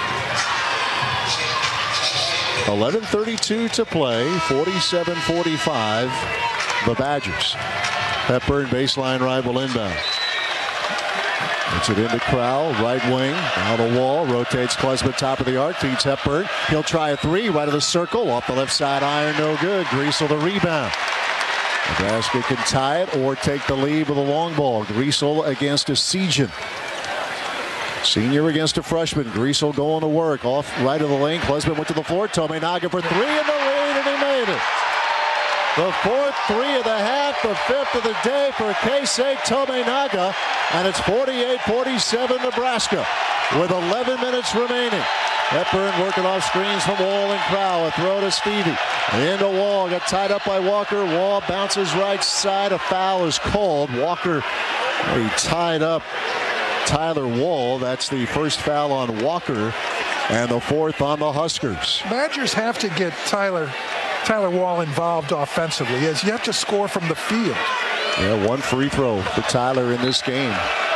eleven thirty-two to play, forty-seven forty-five, the Badgers. Hepburn baseline right will inbound. Gets it into Crowell, right wing, down the wall, rotates Klesmit top of the arc, feeds Hepburn. He'll try a three, right of the circle, off the left side iron, no good. Griesel the rebound. Nebraska can tie it or take the lead with a long ball. Griesel against Essegian. Senior against a freshman. Griesel going to work. Off right of the lane. Klesmit went to the floor. Tominaga for three in the lead, and he made it. The fourth three of the half, the fifth of the day for Keisei Tominaga, and it's forty-eight forty-seven Nebraska with eleven minutes remaining. Hepburn working off screens from Wall and Crowell. A throw to Stevie. Into Wall. Got tied up by Walker. Wall bounces right side. A foul is called. Walker, he tied up Tyler Wall. That's the first foul on Walker and the fourth on the Huskers. Badgers have to get Tyler Tyler Wall involved offensively, as you have to score from the field. Yeah, one free throw for Tyler in this game.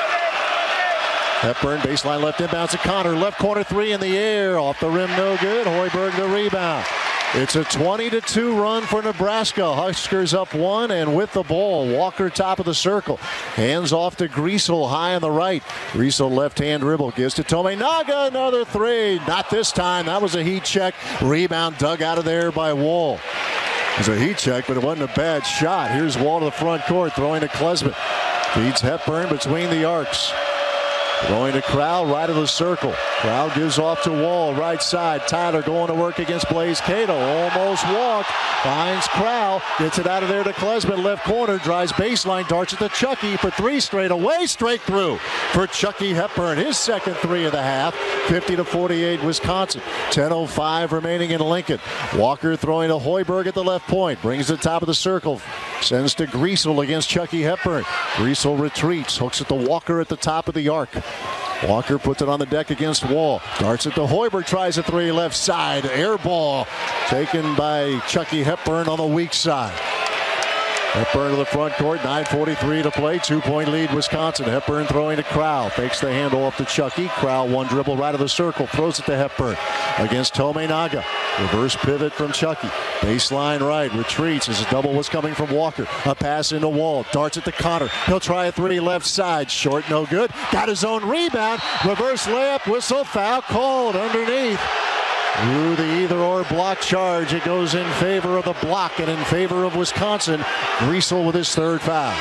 Hepburn, baseline left inbounds to Connor. Left corner three in the air. Off the rim, no good. Hoiberg the rebound. It's a twenty to two run for Nebraska. Huskers up one and with the ball. Walker top of the circle. Hands off to Griesel high on the right. Griesel left hand dribble. Gives to Tominaga. Another three. Not this time. That was a heat check. Rebound dug out of there by Wall. It was a heat check, but it wasn't a bad shot. Here's Wall to the front court. Throwing to Klesmit. Feeds Hepburn between the arcs. Going to Crowell, right of the circle. Crowell gives off to Wall, right side. Tyler going to work against Blaze Cato. Almost walked. Finds Crowell. Gets it out of there to Klesmit. Left corner. Drives baseline. Darts it to Chucky for three straight away. Straight through for Chucky Hepburn. His second three of the half. fifty to forty-eight Wisconsin. ten oh five remaining in Lincoln. Walker throwing to Hoiberg at the left point. Brings the top of the circle. Sends to Griesel against Chucky Hepburn. Griesel retreats. Hooks it to Walker at the top of the arc. Walker puts it on the deck against Wall. Darts it to Hoiberg. Tries a three left side. Air ball taken by Chucky Hepburn on the weak side. Hepburn to the front court. nine forty-three to play. Two-point lead Wisconsin. Hepburn throwing to Crowell. Fakes the handoff to Chucky. Crowell one dribble right of the circle. Throws it to Hepburn against Tominaga. Reverse pivot from Chucky. Baseline right. Retreats as a double was coming from Walker. A pass into Wall. Darts it to Connor. He'll try a three left side. Short, no good. Got his own rebound. Reverse layup. Whistle. Foul called underneath. Ooh, the either-or block charge. It goes in favor of the block and in favor of Wisconsin. Griesel with his third foul.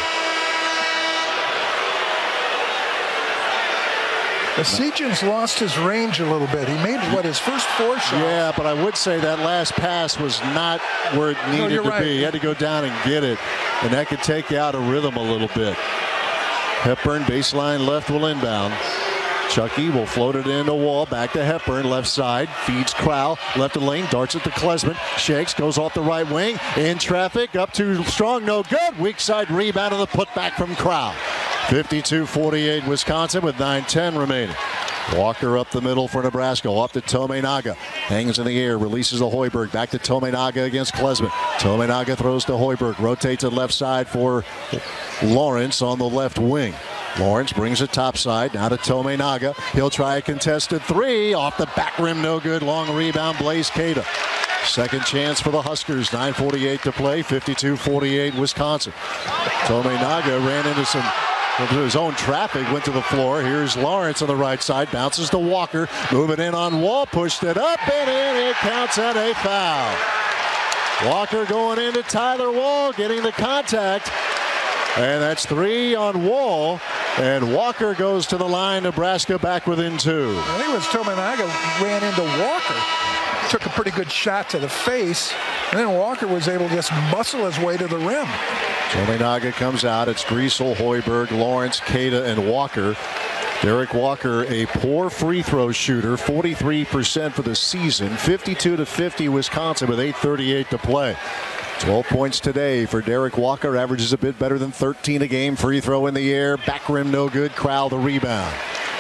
Essegian's lost his range a little bit. He made, what, his first four shots? Yeah, but I would say that last pass was not where it needed no, to right. be. He had to go down and get it, and that could take you out of rhythm a little bit. Hepburn, baseline left, will inbound. Chucky will float it into Wall. Back to Hepburn, left side. Feeds Crowell. Left of lane. Darts it to Klesmit. Shakes. Goes off the right wing. In traffic. Up too strong. No good. Weak side rebound and the putback from Crowell. fifty-two forty-eight Wisconsin with nine ten remaining. Walker up the middle for Nebraska. Off to Tominaga. Hangs in the air. Releases to Hoiberg. Back to Tominaga against Klesmit. Tominaga throws to Hoiberg. Rotates to left side for Lawrence on the left wing. Lawrence brings it topside. Now to Tominaga. He'll try a contested three. Off the back rim. No good. Long rebound. Blaze Cato. Second chance for the Huskers. nine forty-eight to play. fifty-two forty-eight Wisconsin. Tominaga ran into some into his own traffic. Went to the floor. Here's Lawrence on the right side. Bounces to Walker. Moving in on Wall. Pushed it up and in. It counts at a foul. Walker going into Tyler Wall. Getting the contact. And that's three on Wall. And Walker goes to the line. Nebraska back within two. I think it was Tominaga ran into Walker. Took a pretty good shot to the face. And then Walker was able to just muscle his way to the rim. Tominaga comes out. It's Griesel, Hoiberg, Lawrence, Cada, and Walker. Derek Walker, a poor free throw shooter, forty-three percent for the season. fifty-two to fifty Wisconsin with eight thirty-eight to play. twelve points today for Derek Walker. Averages a bit better than thirteen a game. Free throw in the air. Back rim no good. Crowell the rebound.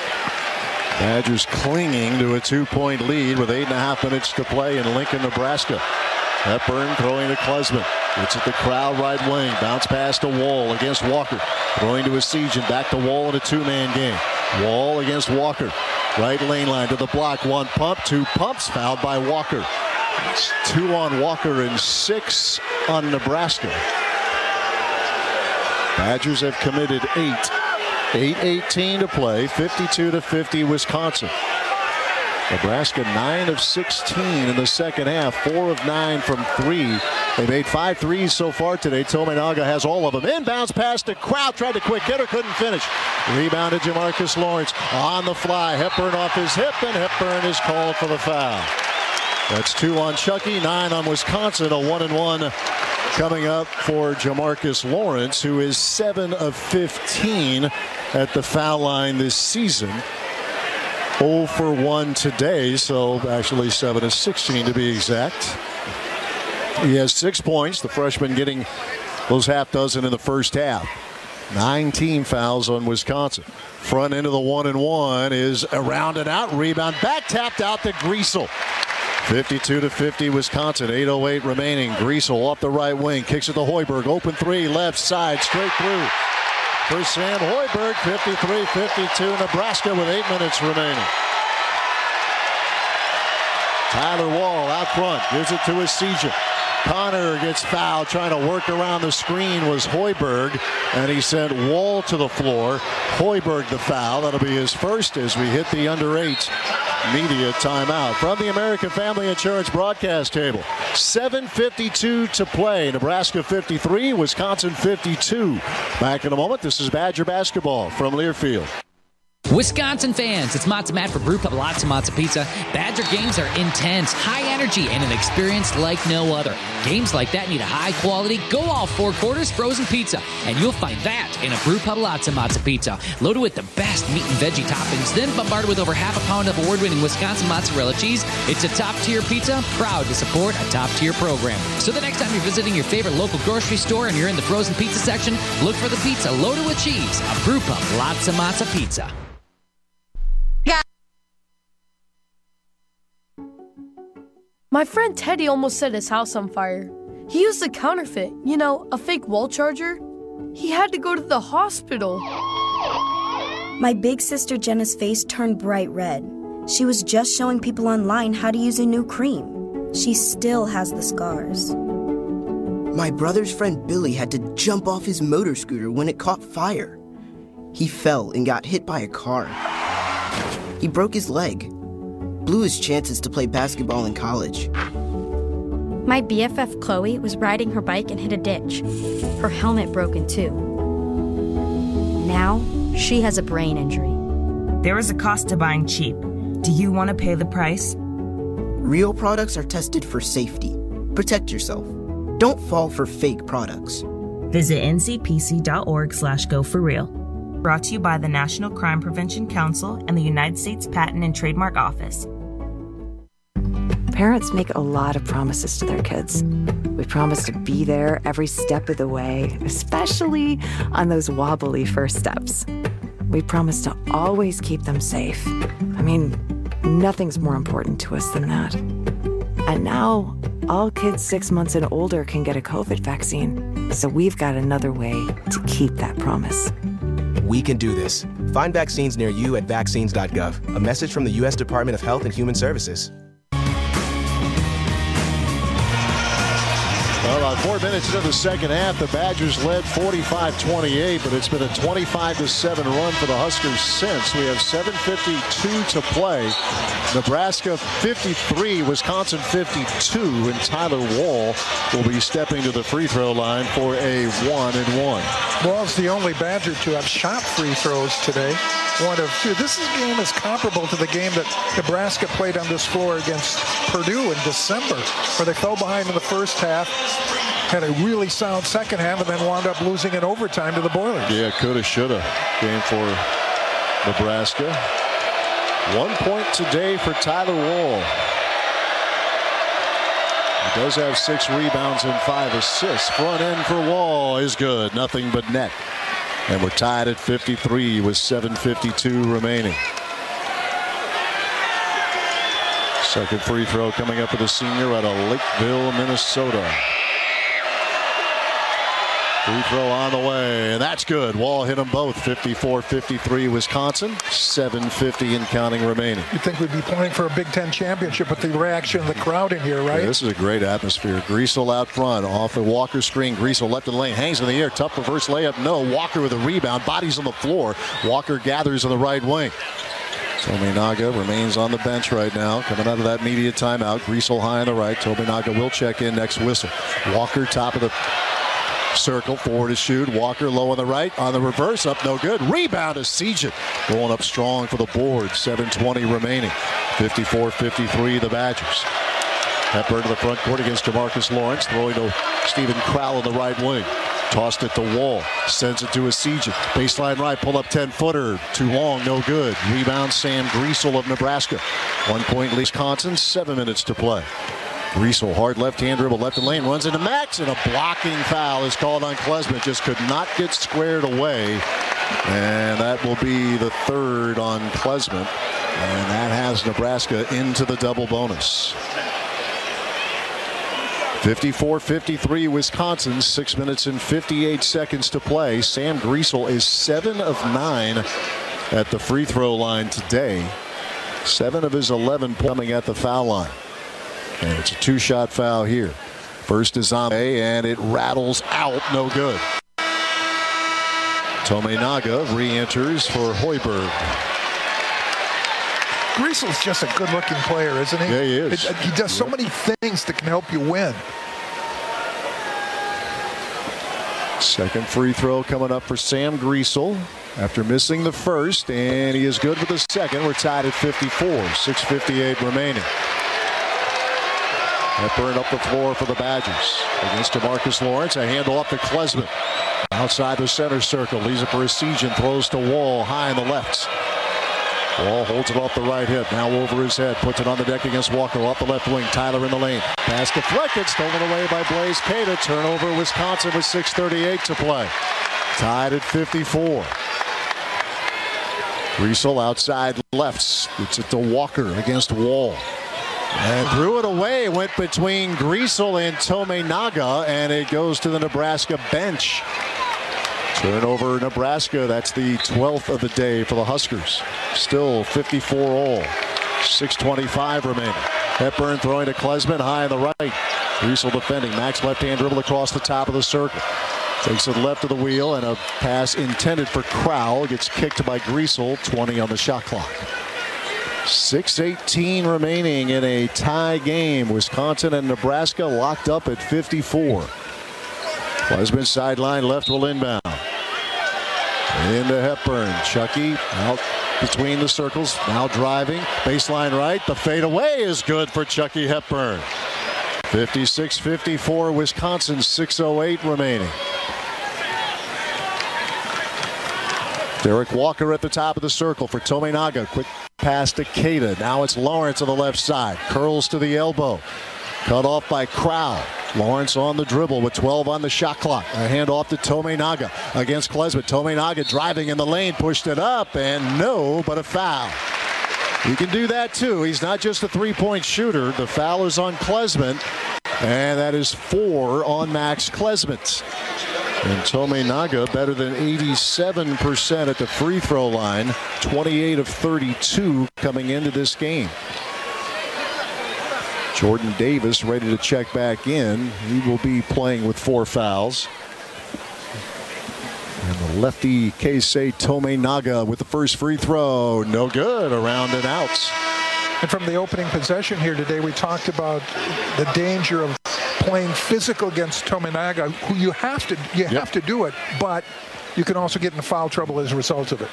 Badgers clinging to a two-point lead with eight and a half minutes to play in Lincoln, Nebraska. Hepburn throwing to Klesmit. It's at the Crowell right wing. Bounce pass to Wall against Walker. Throwing to Essegian. Back to Wall in a two-man game. Wall against Walker. Right lane line to the block. One pump. Two pumps. Fouled by Walker. It's two on Walker and six on Nebraska. Badgers have committed eight. eight eighteen to play. fifty-two to fifty Wisconsin. Nebraska nine of sixteen in the second half. four of nine from three. They made five threes so far today. Tominaga has all of them. Inbounds pass to Crowell. Tried to quick hitter. Couldn't finish. Rebounded Jamarcus Lawrence. On the fly. Hepburn off his hip. And Hepburn is called for the foul. That's two on Chucky. Nine on Wisconsin. A one and one coming up for Jamarcus Lawrence, who is seven of fifteen at the foul line this season. zero for one today, so actually seven of sixteen to be exact. He has six points. The freshman getting those half dozen in the first half. Nine team fouls on Wisconsin. Front end of the one and one is around and out. Rebound back tapped out to Griesel. fifty-two to fifty Wisconsin. eight oh eight remaining. Griesel off the right wing. Kicks it to Hoiberg. Open three. Left side. Straight through. For Sam Hoiberg. fifty-three fifty-two Nebraska with eight minutes remaining. Tyler Wall out front. Gives it to Esija. Connor gets fouled. Trying to work around the screen was Hoiberg. And he sent Wall to the floor. Hoiberg the foul. That'll be his first as we hit the under eight media timeout. From the American Family Insurance broadcast table. seven fifty-two to play. Nebraska fifty-three, Wisconsin fifty-two. Back in a moment. This is Badger basketball from Learfield. Wisconsin fans, it's Matzo Matt for Brew Pub Lots of Matzo Pizza. Badger games are intense, high energy, and an experience like no other. Games like that need a high-quality, go-all-four quarters frozen pizza, and you'll find that in a Brew Pub Lots of Matzo Pizza. Loaded with the best meat and veggie toppings, then bombarded with over half a pound of award-winning Wisconsin mozzarella cheese. It's a top-tier pizza, proud to support a top-tier program. So the next time you're visiting your favorite local grocery store and you're in the frozen pizza section, look for the pizza loaded with cheese. A Brew Pub Lots of Matzo Pizza. My friend Teddy almost set his house on fire. He used a counterfeit, you know, a fake wall charger. He had to go to the hospital. My big sister Jenna's face turned bright red. She was just showing people online how to use a new cream. She still has the scars. My brother's friend Billy had to jump off his motor scooter when it caught fire. He fell and got hit by a car. He broke his leg. Blew his chances to play basketball in college. My B F F Chloe was riding her bike and hit a ditch. Her helmet broke in two. Now, she has a brain injury. There is a cost to buying cheap. Do you want to pay the price? Real products are tested for safety. Protect yourself. Don't fall for fake products. Visit N C P C dot org slash go for real. Brought to you by the National Crime Prevention Council and the United States Patent and Trademark Office. Parents make a lot of promises to their kids. We promise to be there every step of the way, especially on those wobbly first steps. We promise to always keep them safe. I mean, nothing's more important to us than that. And now, all kids six months and older can get a COVID vaccine. So we've got another way to keep that promise. We can do this. Find vaccines near you at vaccines dot gov. A message from the U S Department of Health and Human Services. Well, about four minutes into the second half, the Badgers led forty-five twenty-eight, but it's been a twenty-five to seven run for the Huskers since. We have seven fifty-two to play. Nebraska fifty-three, Wisconsin fifty-two, and Tyler Wall will be stepping to the free throw line for a one and one. Wall's the only Badger to have shot free throws today. One of two. This is, game is comparable to the game that Nebraska played on this floor against Purdue in December, where they fell behind in the first half, had a really sound second half, and then wound up losing in overtime to the Boilers. Yeah, coulda, shoulda game for Nebraska. One point today for Tyler Wall. He does have six rebounds and five assists. Front end for Wall is good. Nothing but net. And we're tied at fifty-three with seven fifty-two remaining. Second free throw coming up for the senior out of Lakeville, Minnesota. Free throw on the way, and that's good. Wall hit them both. fifty-four fifty-three Wisconsin. seven fifty and counting remaining. You'd think we'd be playing for a Big Ten championship with the reaction of the crowd in here, right? Yeah, this is a great atmosphere. Griesel out front, off the Walker screen. Griesel left of the lane, hangs in the air. Tough reverse layup. No. Walker with a rebound. Bodies on the floor. Walker gathers on the right wing. Tominaga remains on the bench right now, coming out of that media timeout. Griesel high on the right. Tominaga will check in next whistle. Walker top of the circle, forward to shoot. Walker low on the right, on the reverse, up no good. Rebound to Sejan, going up strong for the board. seven twenty remaining. fifty-four fifty-three the Badgers. Hepburn to the front court against Jamarcus Lawrence, throwing to Stephen Crowell in the right wing. Tossed at the wall, sends it to Essegian. Baseline right, pull up ten-footer. Too long, no good. Rebound Sam Griesel of Nebraska. One point lead Wisconsin, seven minutes to play. Griesel, hard left-hand dribble, left in lane, runs into Max, and a blocking foul is called on Klesmit. Just could not get squared away. And that will be the third on Klesmit. And that has Nebraska into the double bonus. fifty-four fifty-three Wisconsin, six minutes and fifty-eight seconds to play. Sam Griesel is seven of nine at the free throw line today. seven of his eleven coming at the foul line. And it's a two-shot foul here. First is on A, and it rattles out, no good. Tominaga re-enters for Hoiberg. Griesel's just a good-looking player, isn't he? Yeah, he is. It, he does so many things that can help you win. Second free throw coming up for Sam Griesel after missing the first, and he is good with the second. We're tied at fifty-four, six fifty-eight remaining. Hepburn up the floor for the Badgers against Jamarcus Lawrence. A handle up to Klesmit. Outside the center circle, leaves it for Essegian, throws to Wall high on the left. Wall holds it off the right hip, now over his head, puts it on the deck against Walker, off the left wing, Tyler in the lane. Pass deflected, stolen away by Blaze Queta. Turnover, Wisconsin with six thirty-eight to play. Tied at fifty-four. Griesel outside left, puts it to Walker against Wall. And threw it away, went between Griesel and Tominaga, and it goes to the Nebraska bench. Turnover Nebraska, that's the twelfth of the day for the Huskers. Still fifty-four all, six twenty-five remaining. Hepburn throwing to Klesmit, high on the right. Griesel defending, Max left-hand dribble across the top of the circle. Takes it left of the wheel, and a pass intended for Crowell. Gets kicked by Griesel, twenty on the shot clock. six eighteen remaining in a tie game. Wisconsin and Nebraska locked up at fifty-four. Klesmit sideline left will inbound. Into Hepburn. Chucky out between the circles. Now driving. Baseline right. The fadeaway is good for Chucky Hepburn. fifty-six fifty-four Wisconsin. six oh eight remaining. Derek Walker at the top of the circle for Tominaga. Quick pass to Queta. Now it's Lawrence on the left side. Curls to the elbow. Cut off by Crowell. Lawrence on the dribble with twelve on the shot clock. A handoff to Tominaga against Klesmit. Tominaga driving in the lane, pushed it up, and no, but a foul. He can do that too. He's not just a three-point shooter. The foul is on Klesmit, and that is four on Max Klesmit. And Tominaga better than eighty-seven percent at the free throw line. twenty-eight of thirty-two coming into this game. Jordan Davis ready to check back in. He will be playing with four fouls. And the lefty Keisei Tominaga with the first free throw. No good. Around and out. And from the opening possession here today, we talked about the danger of playing physical against Tominaga, who you have to you yep. have to do it, but you can also get into foul trouble as a result of it.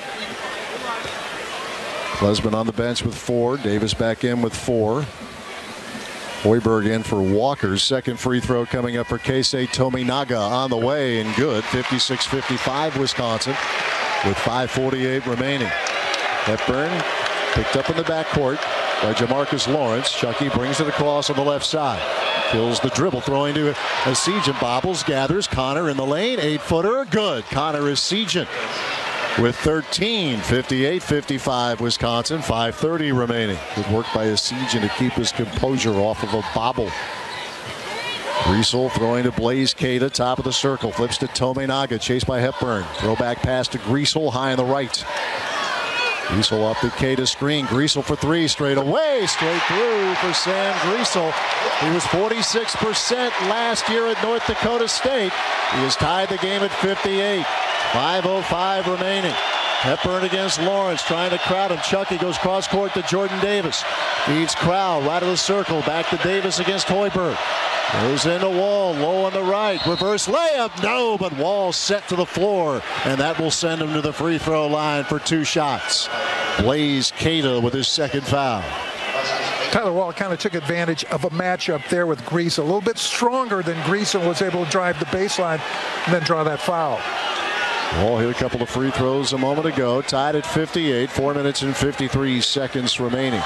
Klesmit on the bench with four. Davis back in with four. Hoiberg in for Walker's second free throw coming up for Keisei Tominaga on the way and good. fifty-six fifty-five Wisconsin with five forty-eight remaining. Hepburn picked up in the backcourt by Jamarcus Lawrence. Chucky brings it across on the left side. Kills the dribble, throwing to Essegian. Bobbles, gathers. Connor in the lane. Eight-footer, good. Connor Essegian with thirteen. fifty-eight fifty-five Wisconsin. five thirty remaining. Good work by Essegian to keep his composure off of a bobble. Griesel throwing to Blaze Queta, top of the circle. Flips to Tominaga, chased by Hepburn. Throwback pass to Griesel, high on the right. Griesel off the Queta screen. Griesel for three, straight away, straight through for Sam Griesel. He was forty-six percent last year at North Dakota State. He has tied the game at fifty-eight. five oh five remaining. Hepburn against Lawrence, trying to crowd him. Chucky goes cross court to Jordan Davis. Feeds Crowell, right of the circle. Back to Davis against Hoiberg. Goes into Wall, low on the right. Reverse layup, no, but Wall set to the floor. And that will send him to the free throw line for two shots. Blaze Queta with his second foul. Tyler Wall kind of took advantage of a matchup there with Griesel. A little bit stronger than Griesel was able to drive the baseline and then draw that foul. Wall hit a couple of free throws a moment ago. Tied at fifty-eight. Four minutes and fifty-three seconds remaining.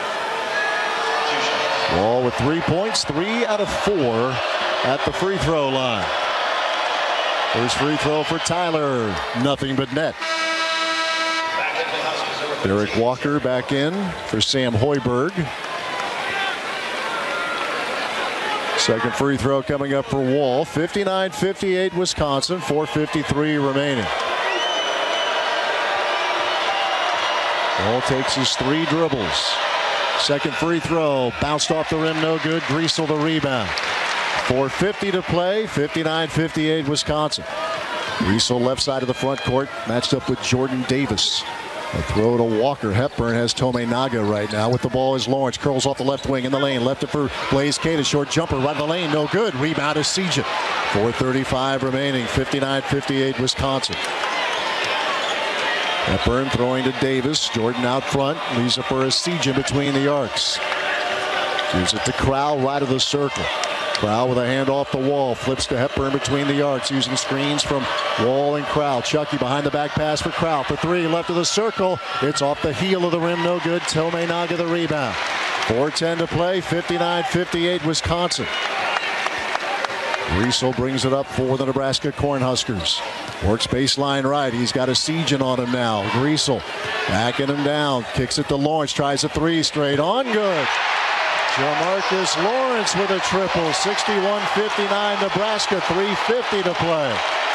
Wall with three points. Three out of four at the free throw line. First free throw for Tyler. Nothing but net. Derek Walker back in for Sam Hoiberg. Second free throw coming up for Wall. fifty-nine fifty-eight Wisconsin. four fifty-three remaining. Wall takes his three dribbles. Second free throw. Bounced off the rim. No good. Griesel the rebound. four fifty to play. fifty-nine fifty-eight Wisconsin. Griesel left side of the front court. Matched up with Jordan Davis. A throw to Walker. Hepburn has Tominaga right now. With the ball is Lawrence. Curls off the left wing in the lane. Left it for Blaze Cade. Short jumper right in the lane. No good. Rebound is Sejan. four thirty-five remaining. fifty-nine fifty-eight Wisconsin. Hepburn throwing to Davis. Jordan out front. Leaves it for a Sejan between the arcs. Gives it to Crowell right of the circle. Crowell with a hand off the wall. Flips to Hepburn between the arcs using screens from Wall and Crowell. Chucky behind the back pass for Crowell. For three, left of the circle. It's off the heel of the rim. No good. Tominaga the rebound. four ten to play. fifty-nine fifty-eight Wisconsin. Griesel brings it up for the Nebraska Cornhuskers. Works baseline right. He's got a Sejan on him now. Griesel backing him down. Kicks it to Lawrence. Tries a three straight on. Good. Jamarcus Lawrence with a triple. sixty-one fifty-nine Nebraska. three fifty to play.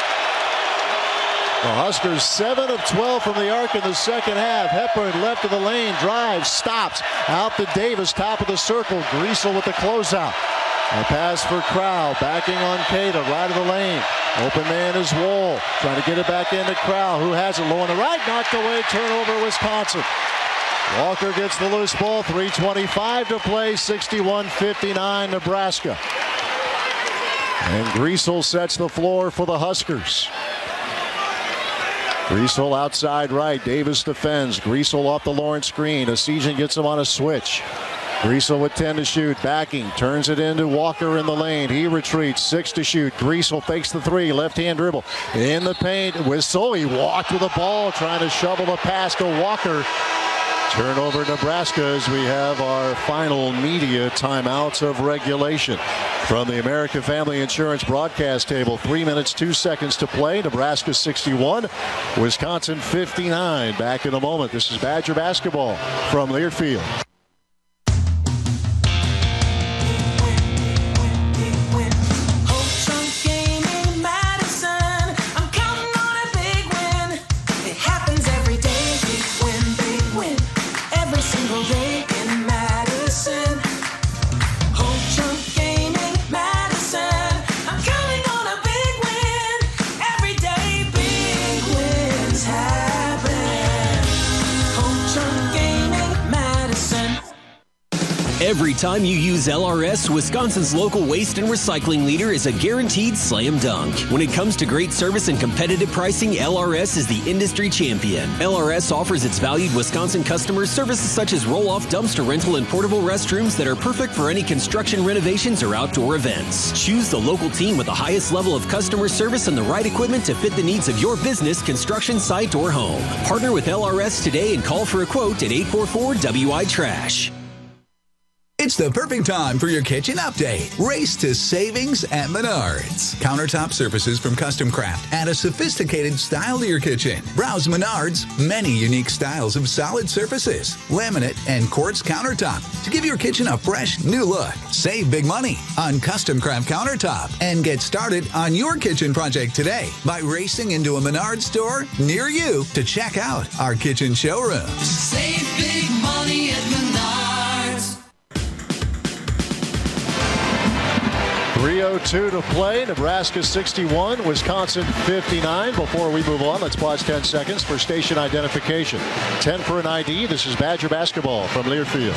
The Huskers seven of twelve from the arc in the second half. Hepburn left of the lane. Drives. Stops. Out to Davis. Top of the circle. Griesel with the closeout. A pass for Crowell. Backing on Cada. Right of the lane. Open man is Wall. Trying to get it back into Crowell. Who has it? Low on the right. Knocked away. Turnover Wisconsin. Walker gets the loose ball. three twenty-five to play. sixty-one fifty-nine Nebraska. And Griesel sets the floor for the Huskers. Griesel outside right. Davis defends. Griesel off the Lawrence screen. Sejan gets him on a switch. Griesel with ten to shoot. Backing. Turns it into Walker in the lane. He retreats. Six to shoot. Griesel fakes the three. Left-hand dribble. In the paint. Whistle. He walked with the ball. Trying to shovel a pass to Walker. Turnover Nebraska as we have our final media timeouts of regulation. From the American Family Insurance broadcast table, three minutes, two seconds to play. Nebraska sixty-one, Wisconsin fifty-nine. Back in a moment. This is Badger basketball from Learfield. Every time you use L R S, Wisconsin's local waste and recycling leader is a guaranteed slam dunk. When it comes to great service and competitive pricing, L R S is the industry champion. L R S offers its valued Wisconsin customers services such as roll-off dumpster rental and portable restrooms that are perfect for any construction renovations or outdoor events. Choose the local team with the highest level of customer service and the right equipment to fit the needs of your business, construction site, or home. Partner with L R S today and call for a quote at eight four four W I Trash. It's the perfect time for your kitchen update. Race to savings at Menards. Countertop surfaces from Custom Craft add a sophisticated style to your kitchen. Browse Menards' many unique styles of solid surfaces, laminate, and quartz countertop to give your kitchen a fresh, new look. Save big money on Custom Craft countertop and get started on your kitchen project today by racing into a Menards store near you to check out our kitchen showroom. Save big money at Menards. three oh two to play. Nebraska sixty-one, Wisconsin fifty-nine. Before we move on, let's pause ten seconds for station identification. ten for an I D. This is Badger basketball from Learfield.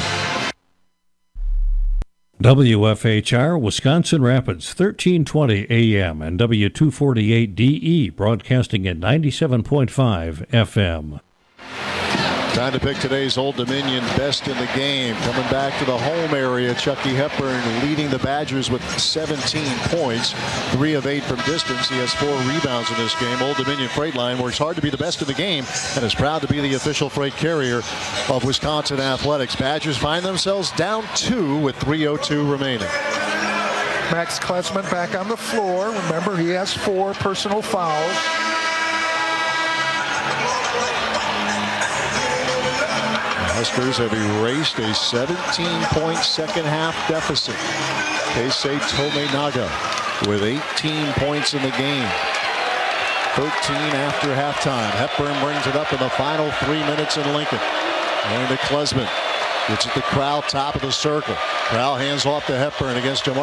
W F H R, Wisconsin Rapids, thirteen twenty A M and W two forty-eight D E, broadcasting at ninety-seven point five F M. Time to pick today's Old Dominion best in the game. Coming back to the home area, Chucky Hepburn leading the Badgers with seventeen points, three of eight from distance. He has four rebounds in this game. Old Dominion Freight Line works hard to be the best in the game and is proud to be the official freight carrier of Wisconsin Athletics. Badgers find themselves down two with three oh two remaining. Max Klesman back on the floor. Remember, he has four personal fouls. Huskers have erased a seventeen-point second-half deficit. Keisei Tominaga with eighteen points in the game. thirteen after halftime. Hepburn brings it up in the final three minutes in Lincoln. And to Klesman. Gets at the Crowell, top of the circle. Crowell hands off to Hepburn against Jamar.